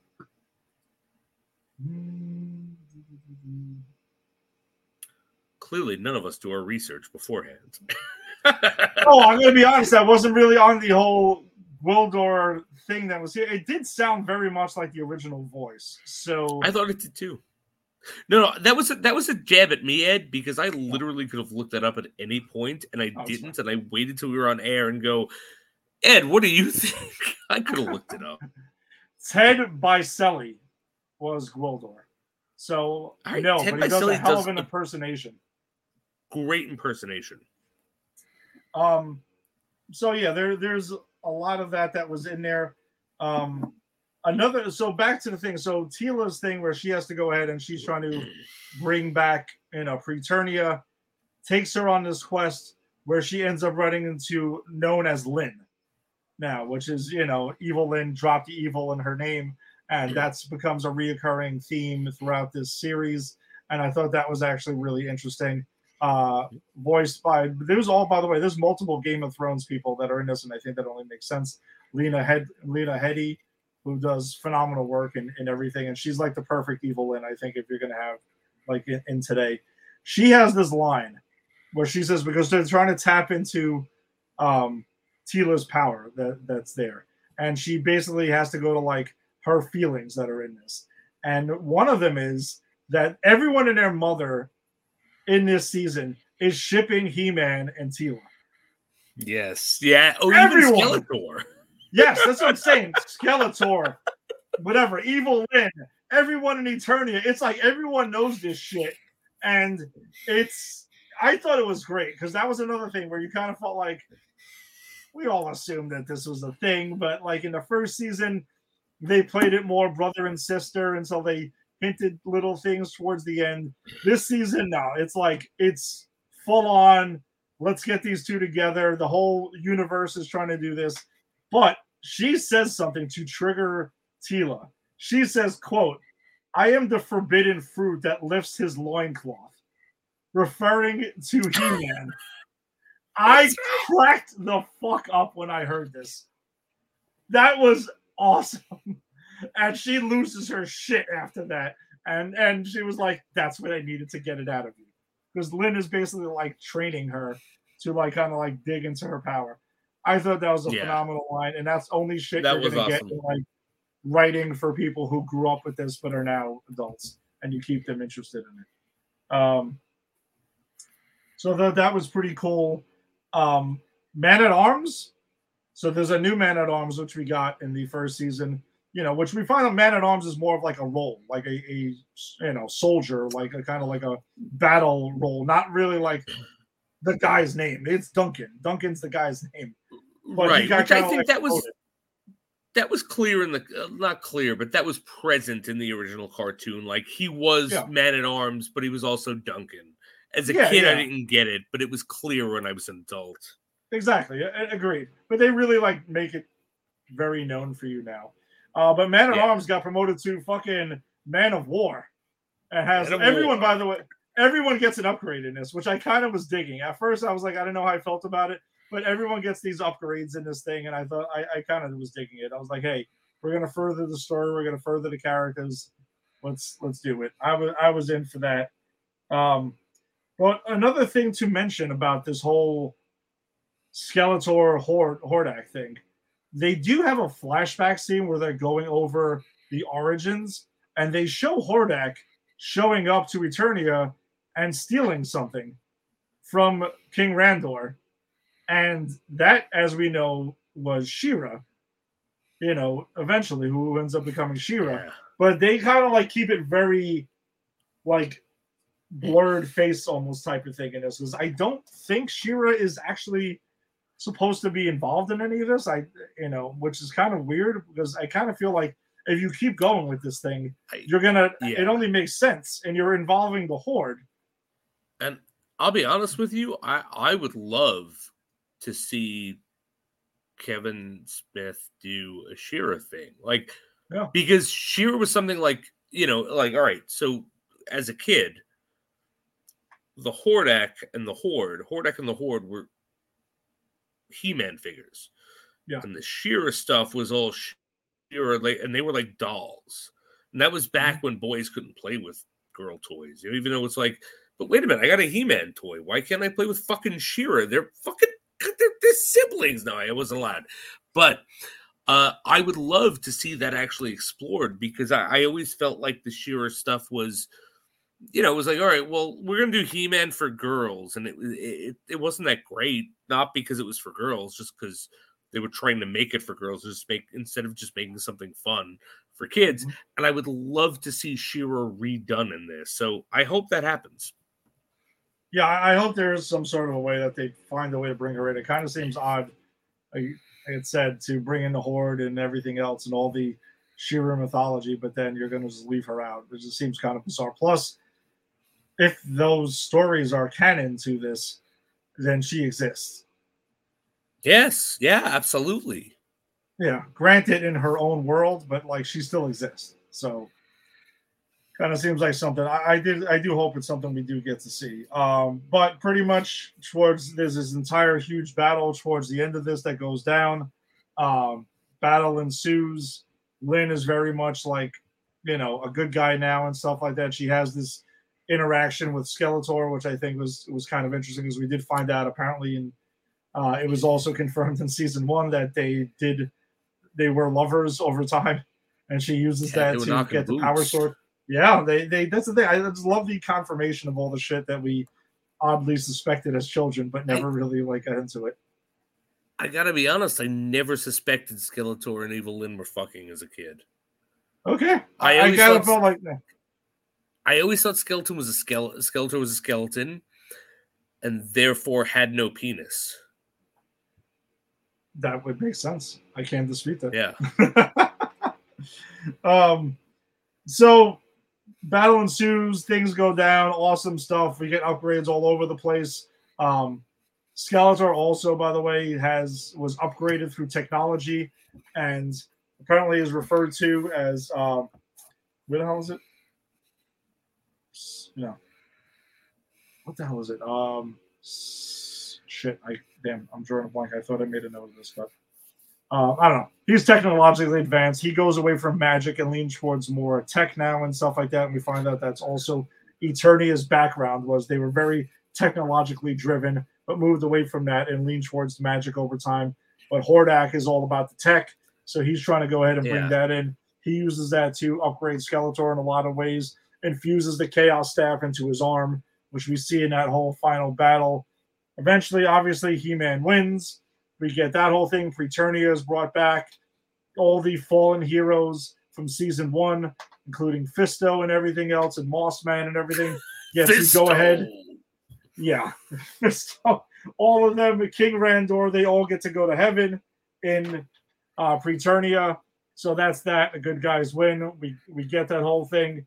Clearly, none of us do our research beforehand. Oh, I'm going to be honest. I wasn't really on the whole Gwildor thing that was here. It did sound very much like the original voice. So I thought it did too. No, that was a jab at me, Ed, because I literally could have looked that up at any point, and I didn't, fine. and I waited till we were on air and go, Ed, what do you think? I could have looked it up. Ted Biselli was Gwildor. So Right, no, Ted but he does a Biselli hell does of an impersonation. Great impersonation. So yeah, there's a lot of that was in there. So back to the thing. So Tila's thing where she has to go ahead and she's trying to bring back, Preternia, takes her on this quest where she ends up running into known as Lynn now, which is, evil Lynn dropped the evil in her name. And that's becomes a reoccurring theme throughout this series. And I thought that was actually really interesting. Voiced by, there's multiple Game of Thrones people that are in this, and I think that only makes sense. Lena Headey, who does phenomenal work in everything, and she's like the perfect evil Lynn, I think, if you're going to have, like, in today. She has this line where she says, because they're trying to tap into Tila's power that's there. And she basically has to go to, like, her feelings that are in this. And one of them is that everyone and their mother in this season is shipping He-Man and Tila. Yes. Yeah. Oh, Everyone. Even Skeletor. Yes, that's what I'm saying. Skeletor, whatever, Evil Lynn, everyone in Eternia. It's like everyone knows this shit. And I thought it was great because that was another thing where you kind of felt like we all assumed that this was a thing. But like in the first season, they played it more brother and sister until they hinted little things towards the end. This season, no, it's like it's full on. Let's get these two together. The whole universe is trying to do this. But she says something to trigger Tila. She says, quote, "I am the forbidden fruit that lifts his loincloth," referring to He-Man. I cracked the fuck up when I heard this. That was awesome. And she loses her shit after that. And she was like, that's what I needed to get it out of you. Because Lynn is basically like training her to like kind of like dig into her power. I thought that was a phenomenal line. And that's only shit you're going to get in, like, writing for people who grew up with this but are now adults. And you keep them interested in it. So that was pretty cool. Man-at-Arms. So there's a new Man-at-Arms, which we got in the first season, which we find out Man-at-Arms is more of like a role, like a soldier, like a kind of like a battle role, not really like the guy's name. It's Duncan. Duncan's the guy's name. But right. Which I think like that was clear in the not clear, but that was present in the original cartoon. Like he was Man-at-Arms, but he was also Duncan. As a kid, I didn't get it, but it was clear when I was an adult. Exactly. I agreed. But they really like make it very known for you now. But Man-at-Arms got promoted to fucking Man of War. And has everyone, by the way, everyone gets an upgrade in this, which I kind of was digging. At first, I was like, I don't know how I felt about it, but everyone gets these upgrades in this thing, and I thought I kind of was digging it. I was like, hey, we're gonna further the story, we're gonna further the characters. Let's do it. I was in for that. But another thing to mention about this whole Skeletor Hordak thing, they do have a flashback scene where they're going over the origins, and they show Hordak showing up to Eternia and stealing something from King Randor. And that, as we know, was She-Ra, eventually, who ends up becoming She-Ra. Yeah. But they kind of like keep it very like blurred face almost type of thing in this, because I don't think She-Ra is actually supposed to be involved in any of this. Which is kind of weird, because I kind of feel like if you keep going with this thing, you're gonna it only makes sense, and you're involving the Horde. And I'll be honest with you, I would love to see Kevin Smith do a She-Ra thing, because She-Ra was something like like, all right, so as a kid, the Hordak and the Horde were He-Man figures. Yeah. And the She-Ra stuff was all She-Ra, and they were like dolls. And that was back when boys couldn't play with girl toys. Even though it's like, but wait a minute, I got a He-Man toy. Why can't I play with fucking She-Ra? They're siblings. No, I wasn't allowed. But I would love to see that actually explored, because I always felt like the She-Ra stuff was, it was like, all right, well, we're going to do He-Man for girls. And it wasn't that great, not because it was for girls, just because they were trying to make it for girls, instead of just making something fun for kids. Mm-hmm. And I would love to see She-Ra redone in this. So I hope that happens. Yeah, I hope there is some sort of a way that they find a way to bring her in. It kind of seems odd, like I had said, to bring in the Horde and everything else and all the She-Ra mythology, but then you're going to just leave her out. It just seems kind of bizarre. Plus, if those stories are canon to this, then she exists. Yes, yeah, absolutely. Yeah, granted in her own world, but like she still exists. So kind of seems like something I do hope it's something we do get to see. But pretty much there's this entire huge battle towards the end of this that goes down. Battle ensues. Lynn is very much like, a good guy now and stuff like that. She has this interaction with Skeletor, which I think was kind of interesting, because we did find out apparently it was also confirmed in season 1 that they were lovers over time, and she uses that to get the power sword. Yeah, they that's the thing. I just love the confirmation of all the shit that we oddly suspected as children, but never really got into it. I gotta be honest, I never suspected Skeletor and Evil Lynn were fucking as a kid. Okay, I kind of felt like that. I always thought Skeletor was a skeleton, and therefore had no penis. That would make sense. I can't dispute that. Yeah. So battle ensues, things go down, awesome stuff. We get upgrades all over the place. Skeletor also, by the way, was upgraded through technology, and apparently is referred to as where the hell is it? What the hell is it? I'm drawing a blank. I thought I made a note of this, but I don't know. He's technologically advanced. He goes away from magic and leans towards more tech now and stuff like that. And we find out that's also Eternia's background was they were very technologically driven, but moved away from that and leaned towards magic over time. But Hordak is all about the tech, so he's trying to go ahead and bring that in. He uses that to upgrade Skeletor in a lot of ways, infuses the Chaos Staff into his arm, which we see in that whole final battle. Eventually, obviously, He-Man wins. We get that whole thing. Preternia is brought back. All the fallen heroes from season 1, including Fisto and everything else, and Mossman and everything, get to go ahead. Yeah. Fisto. All of them, King Randor, they all get to go to heaven in Preternia. So that's that. The good guys win. We get that whole thing.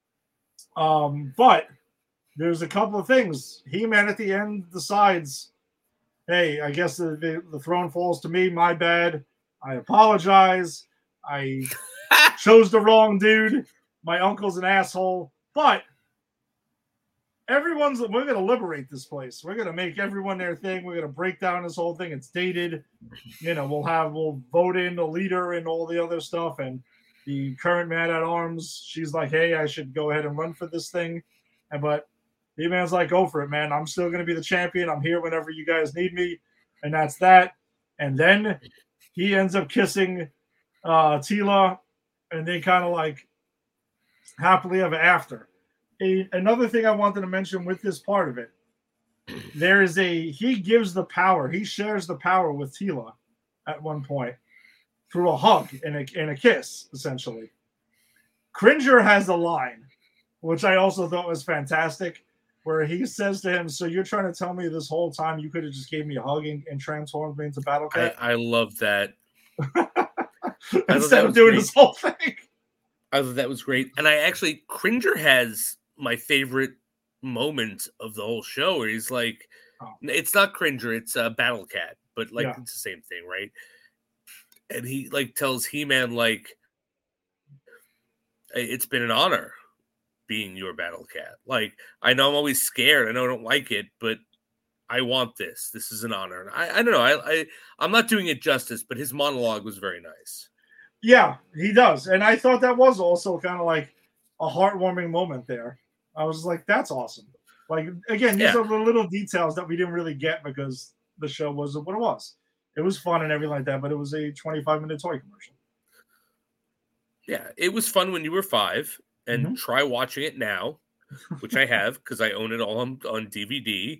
But there's a couple of things. He-Man at the end decides, hey, I guess the throne falls to me. My bad. I apologize. I chose the wrong dude. My uncle's an asshole. But we're going to liberate this place. We're going to make everyone their thing. We're going to break down this whole thing. It's dated. We'll vote in the leader and all the other stuff. And the current man at arms, she's like, hey, I should go ahead and run for this thing. But He-Man's like, go for it, man. I'm still going to be the champion. I'm here whenever you guys need me. And that's that. And then he ends up kissing Teela, and they kind of like happily ever after. Another thing I wanted to mention with this part of it, he gives the power. He shares the power with Teela at one point through a hug and a kiss, essentially. Cringer has a line, which I also thought was fantastic, where he says to him, so you're trying to tell me this whole time you could have just gave me a hug and transformed me into Battle Cat? I love that. Instead of doing this whole thing. I thought that was great. And Cringer has my favorite moment of the whole show, where he's like, it's not Cringer, it's Battle Cat, but it's the same thing, right? And he tells He-Man it's been an honor being your battle cat. Like, I know I'm always scared. I know I don't like it, but I want this. This is an honor. And I don't know. I'm not doing it justice, but his monologue was very nice. Yeah, he does. And I thought that was also kind of like a heartwarming moment there. I was like, that's awesome. Like, again, these are the little details that we didn't really get because the show wasn't what it was. It was fun and everything like that, but it was a 25-minute toy commercial. Yeah, it was fun when you were 5, and try watching it now, which I have because I own it all on DVD.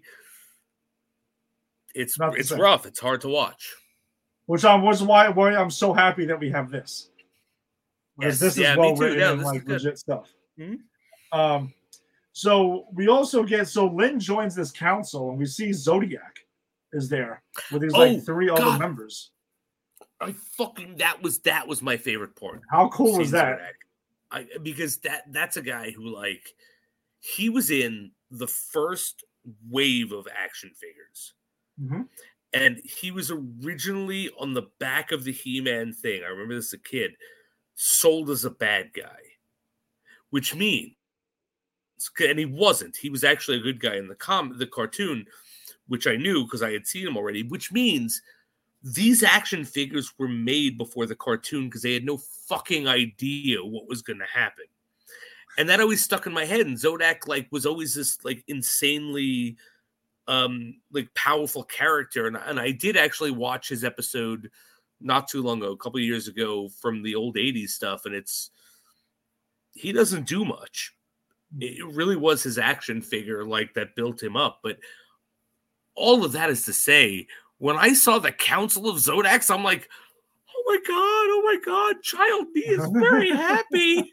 It's rough. It's hard to watch. Which was why I'm so happy that we have this. Because this is well written and like legit stuff. Mm-hmm. So we also get Lynn joins this council and we see Zodiac is there with his like 3 other members. That was my favorite part. How cool was that? Because that's a guy who, like, he was in the first wave of action figures. Mm-hmm. And he was originally on the back of the He-Man thing. I remember this as a kid, sold as a bad guy, which means, and he wasn't. He was actually a good guy in the cartoon, which I knew because I had seen him already, which means these action figures were made before the cartoon because they had no fucking idea what was going to happen. And that always stuck in my head. And Zodak, like, was always this, like, insanely like powerful character. And I did actually watch his episode not too long ago, a couple of years ago, from the old 80s stuff. And he doesn't do much. It really was his action figure, like, that built him up. But all of that is to say, when I saw the Council of Zodaks, I'm like, oh my God, Child Me is very happy.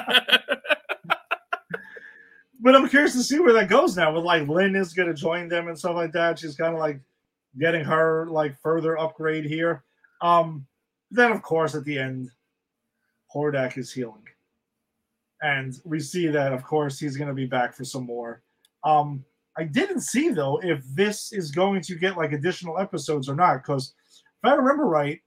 But I'm curious to see where that goes now. With like Lynn is going to join them and stuff like that. She's kind of like getting her like further upgrade here. Then of course at the end, Hordak is healing, and we see that of course he's going to be back for some more. I didn't see though if this is going to get like additional episodes or not, because if I remember right,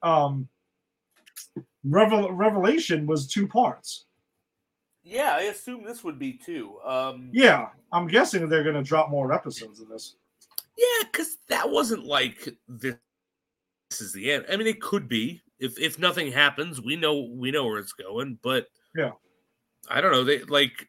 Revelation was 2 parts. Yeah, I assume this would be 2. Yeah, I'm guessing they're going to drop more episodes of this. Yeah, because that wasn't like this is the end. I mean, it could be. If nothing happens, we know where it's going. But yeah, I don't know. They like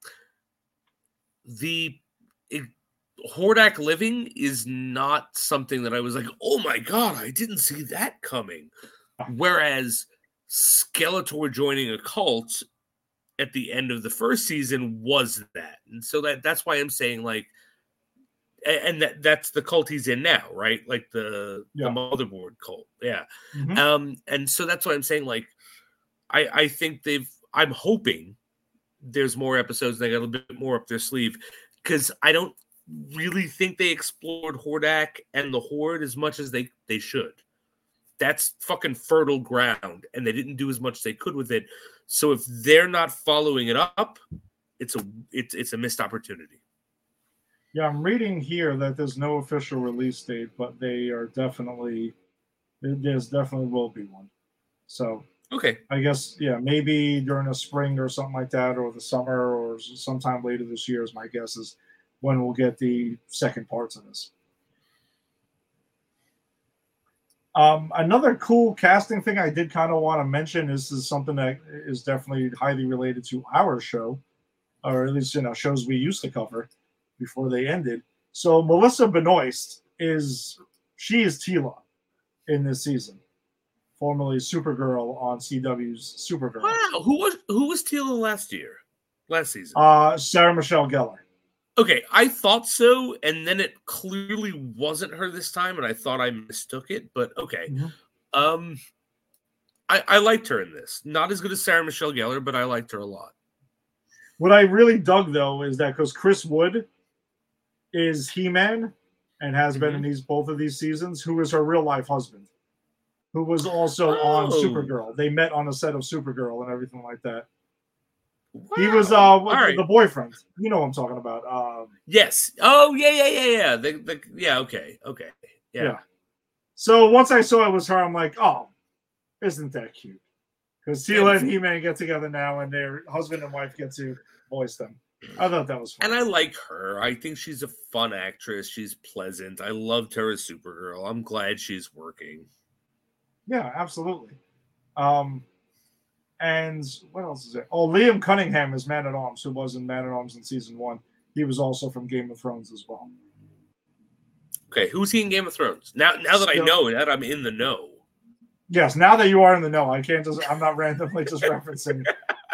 Hordak living is not something that I was like, oh my God, I didn't see that coming. Whereas Skeletor joining a cult at the end of the first season was that. And so that's why I'm saying, like, and that's the cult he's in now, right? Like the motherboard cult. Yeah. Mm-hmm. And so that's why I'm saying, like, I think I'm hoping there's more episodes and they got a little bit more up their sleeve, because I don't really think they explored Hordak and the Horde as much as they should. That's fucking fertile ground, and they didn't do as much as they could with it. So if they're not following it up, it's a missed opportunity. Yeah, I'm reading here that there's no official release date, but there's definitely will be one. So okay, I guess maybe during the spring or something like that, or the summer, or sometime later this year is my guess is when we'll get the second parts of this. Another cool casting thing I did kind of want to mention is something that is definitely highly related to our show, or at least shows we used to cover before they ended. So Melissa Benoist is Teela in this season, formerly Supergirl on CW's Supergirl. Wow, who was Teela last season? Sarah Michelle Gellar. Okay, I thought so, and then it clearly wasn't her this time, and I thought I mistook it, but okay. Mm-hmm. I liked her in this. Not as good as Sarah Michelle Gellar, but I liked her a lot. What I really dug, though, is that because Chris Wood is He-Man and has been in both of these seasons, who is her real-life husband, who was also on Supergirl. They met on a set of Supergirl and everything like that. Wow. He was the boyfriend. You know what I'm talking about. Yes. Oh, yeah. Okay. Yeah. So once I saw it was her, I'm like, oh, isn't that cute? Because Teela and He-Man get together now, and their husband and wife get to voice them. I thought that was fun. And I like her. I think she's a fun actress. She's pleasant. I loved her as Supergirl. I'm glad she's working. Yeah, absolutely. And what else is it? Oh, Liam Cunningham is Man-at-Arms, who was in Man-at-Arms in season 1. He was also from Game of Thrones as well. Okay, who's he in Game of Thrones? Now that I know that, I'm in the know. Yes, now that you are in the know, I'm not randomly just referencing.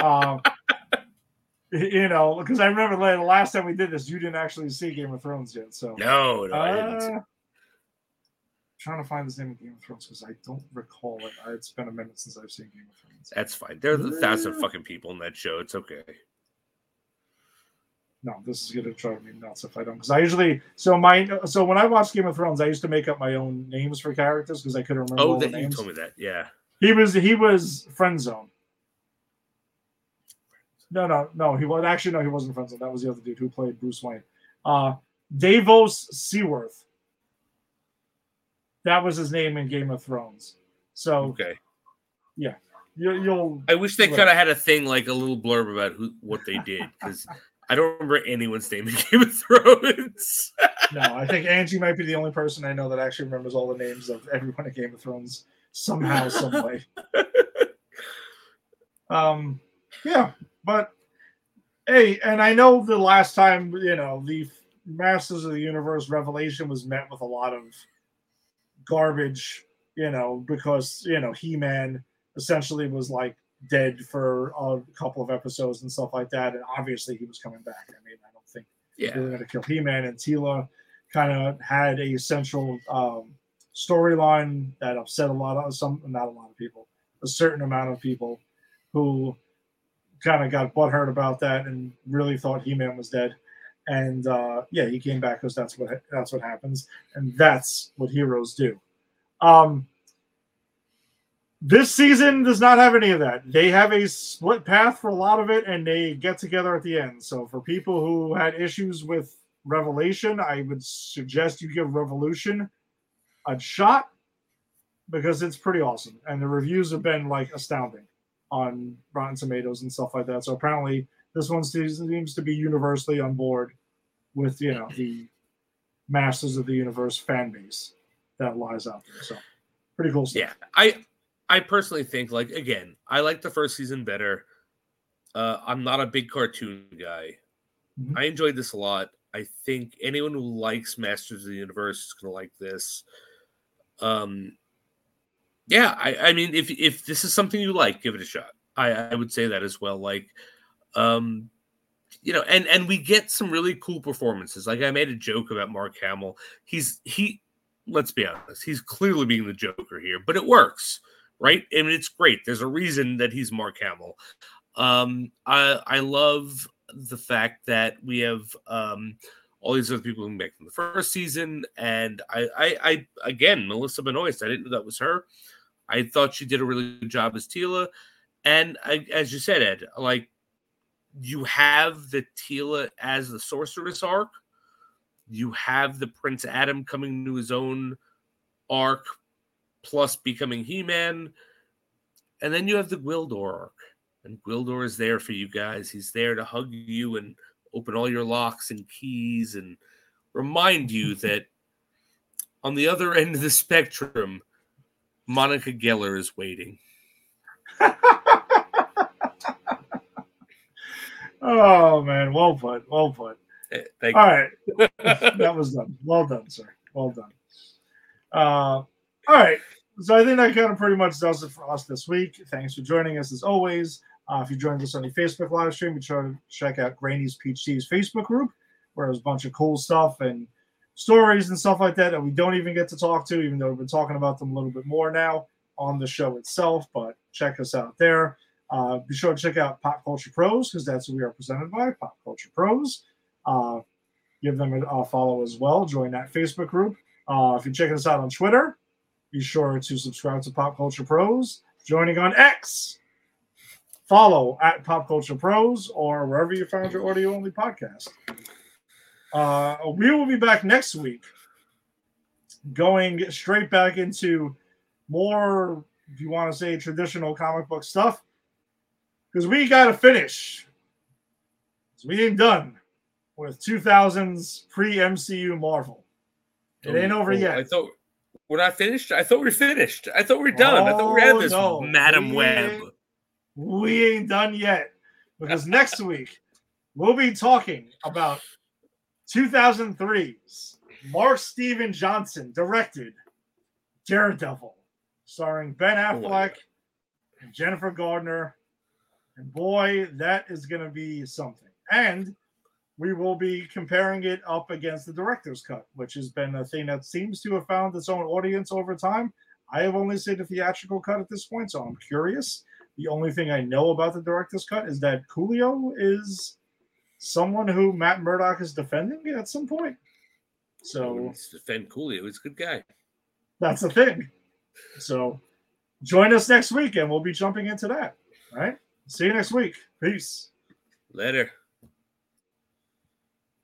Because I remember the last time we did this, you didn't actually see Game of Thrones yet. So no, I didn't. Trying to find his name in Game of Thrones because I don't recall it. It's been a minute since I've seen Game of Thrones. That's fine. There's 1,000 fucking people in that show. It's okay. No, this is gonna drive me nuts if I don't. Because I usually so when I watched Game of Thrones, I used to make up my own names for characters because I couldn't remember all the names. You told me that, yeah. He was Friend Zone. No. He was actually no, he wasn't Friend Zone. That was the other dude who played Bruce Wayne. Davos Seaworth. That was his name in Game of Thrones. So okay, yeah, you'll. I wish they kind of had a thing like a little blurb about what they did because I don't remember anyone's name in Game of Thrones. No, I think Angie might be the only person I know that actually remembers all the names of everyone in Game of Thrones somehow, some way. Yeah, but hey, and I know the last time the Masters of the Universe Revelation was met with a lot of garbage, because He-Man essentially was like dead for a couple of episodes and stuff like that, and obviously he was coming back. I mean, I don't think they were going to kill He-Man, and Teela kind of had a central storyline that upset a certain amount of people who kind of got butthurt about that and really thought He-Man was dead. And he came back because that's what happens, and that's what heroes do. This season does not have any of that. They have a split path for a lot of it, and they get together at the end. So for people who had issues with Revelation, I would suggest you give Revolution a shot because it's pretty awesome, and the reviews have been like astounding on Rotten Tomatoes and stuff like that. So apparently, this one seems to be universally on board with the Masters of the Universe fan base that lies out there. So pretty cool stuff. Yeah, I personally think again, I like the first season better. I'm not a big cartoon guy. Mm-hmm. I enjoyed this a lot. I think anyone who likes Masters of the Universe is going to like this. I mean, if this is something you like, give it a shot. I would say that as well. And we get some really cool performances. Like I made a joke about Mark Hamill. Let's be honest, he's clearly being the Joker here, but it works, right? I mean, it's great. There's a reason that he's Mark Hamill. I love the fact that we have all these other people who make from the first season, and I again, Melissa Benoist. I didn't know that was her. I thought she did a really good job as Teela, and as you said, Ed, you have the Teela as the sorceress arc. You have the Prince Adam coming to his own arc, plus becoming He-Man. And then you have the Gwildor arc. And Gwildor is there for you guys. He's there to hug you and open all your locks and keys and remind you that on the other end of the spectrum, Monica Geller is waiting. Oh, man. Well put. Thank all you. Right. That was done. Well done, sir. Well done. All right. So I think that kind of pretty much does it for us this week. Thanks for joining us as always. If you joined us on the Facebook live stream, be sure to check out Granny's Peach Tea's Facebook group, where there's a bunch of cool stuff and stories and stuff like that we don't even get to talk to, even though we've been talking about them a little bit more now on the show itself. But check us out there. Be sure to check out Pop Culture Pros, because that's what we are presented by, Pop Culture Pros. Give them a follow as well. Join that Facebook group. If you're checking us out on Twitter, be sure to subscribe to Pop Culture Pros. Joining on X, follow at Pop Culture Pros or wherever you found your audio-only podcast. We will be back next week, going straight back into more if you want to say traditional comic book stuff, because we got to finish. So we ain't done with 2000s pre-MCU Marvel. It ain't over yet. I thought we're not finished. I thought we were finished. I thought we were done. I thought we had this, no. Madam Web. We ain't done yet, because next week we'll be talking about 2003's Mark Steven Johnson directed Daredevil, starring Ben Affleck and Jennifer Gardner. And boy, that is going to be something. And we will be comparing it up against the director's cut, which has been a thing that seems to have found its own audience over time. I have only seen the theatrical cut at this point, so I'm curious. The only thing I know about the director's cut is that Coolio is someone who Matt Murdock is defending at some point. So defend Coolio. He's a good guy. That's the thing. So join us next week, and we'll be jumping into that. All right. See you next week. Peace. Later.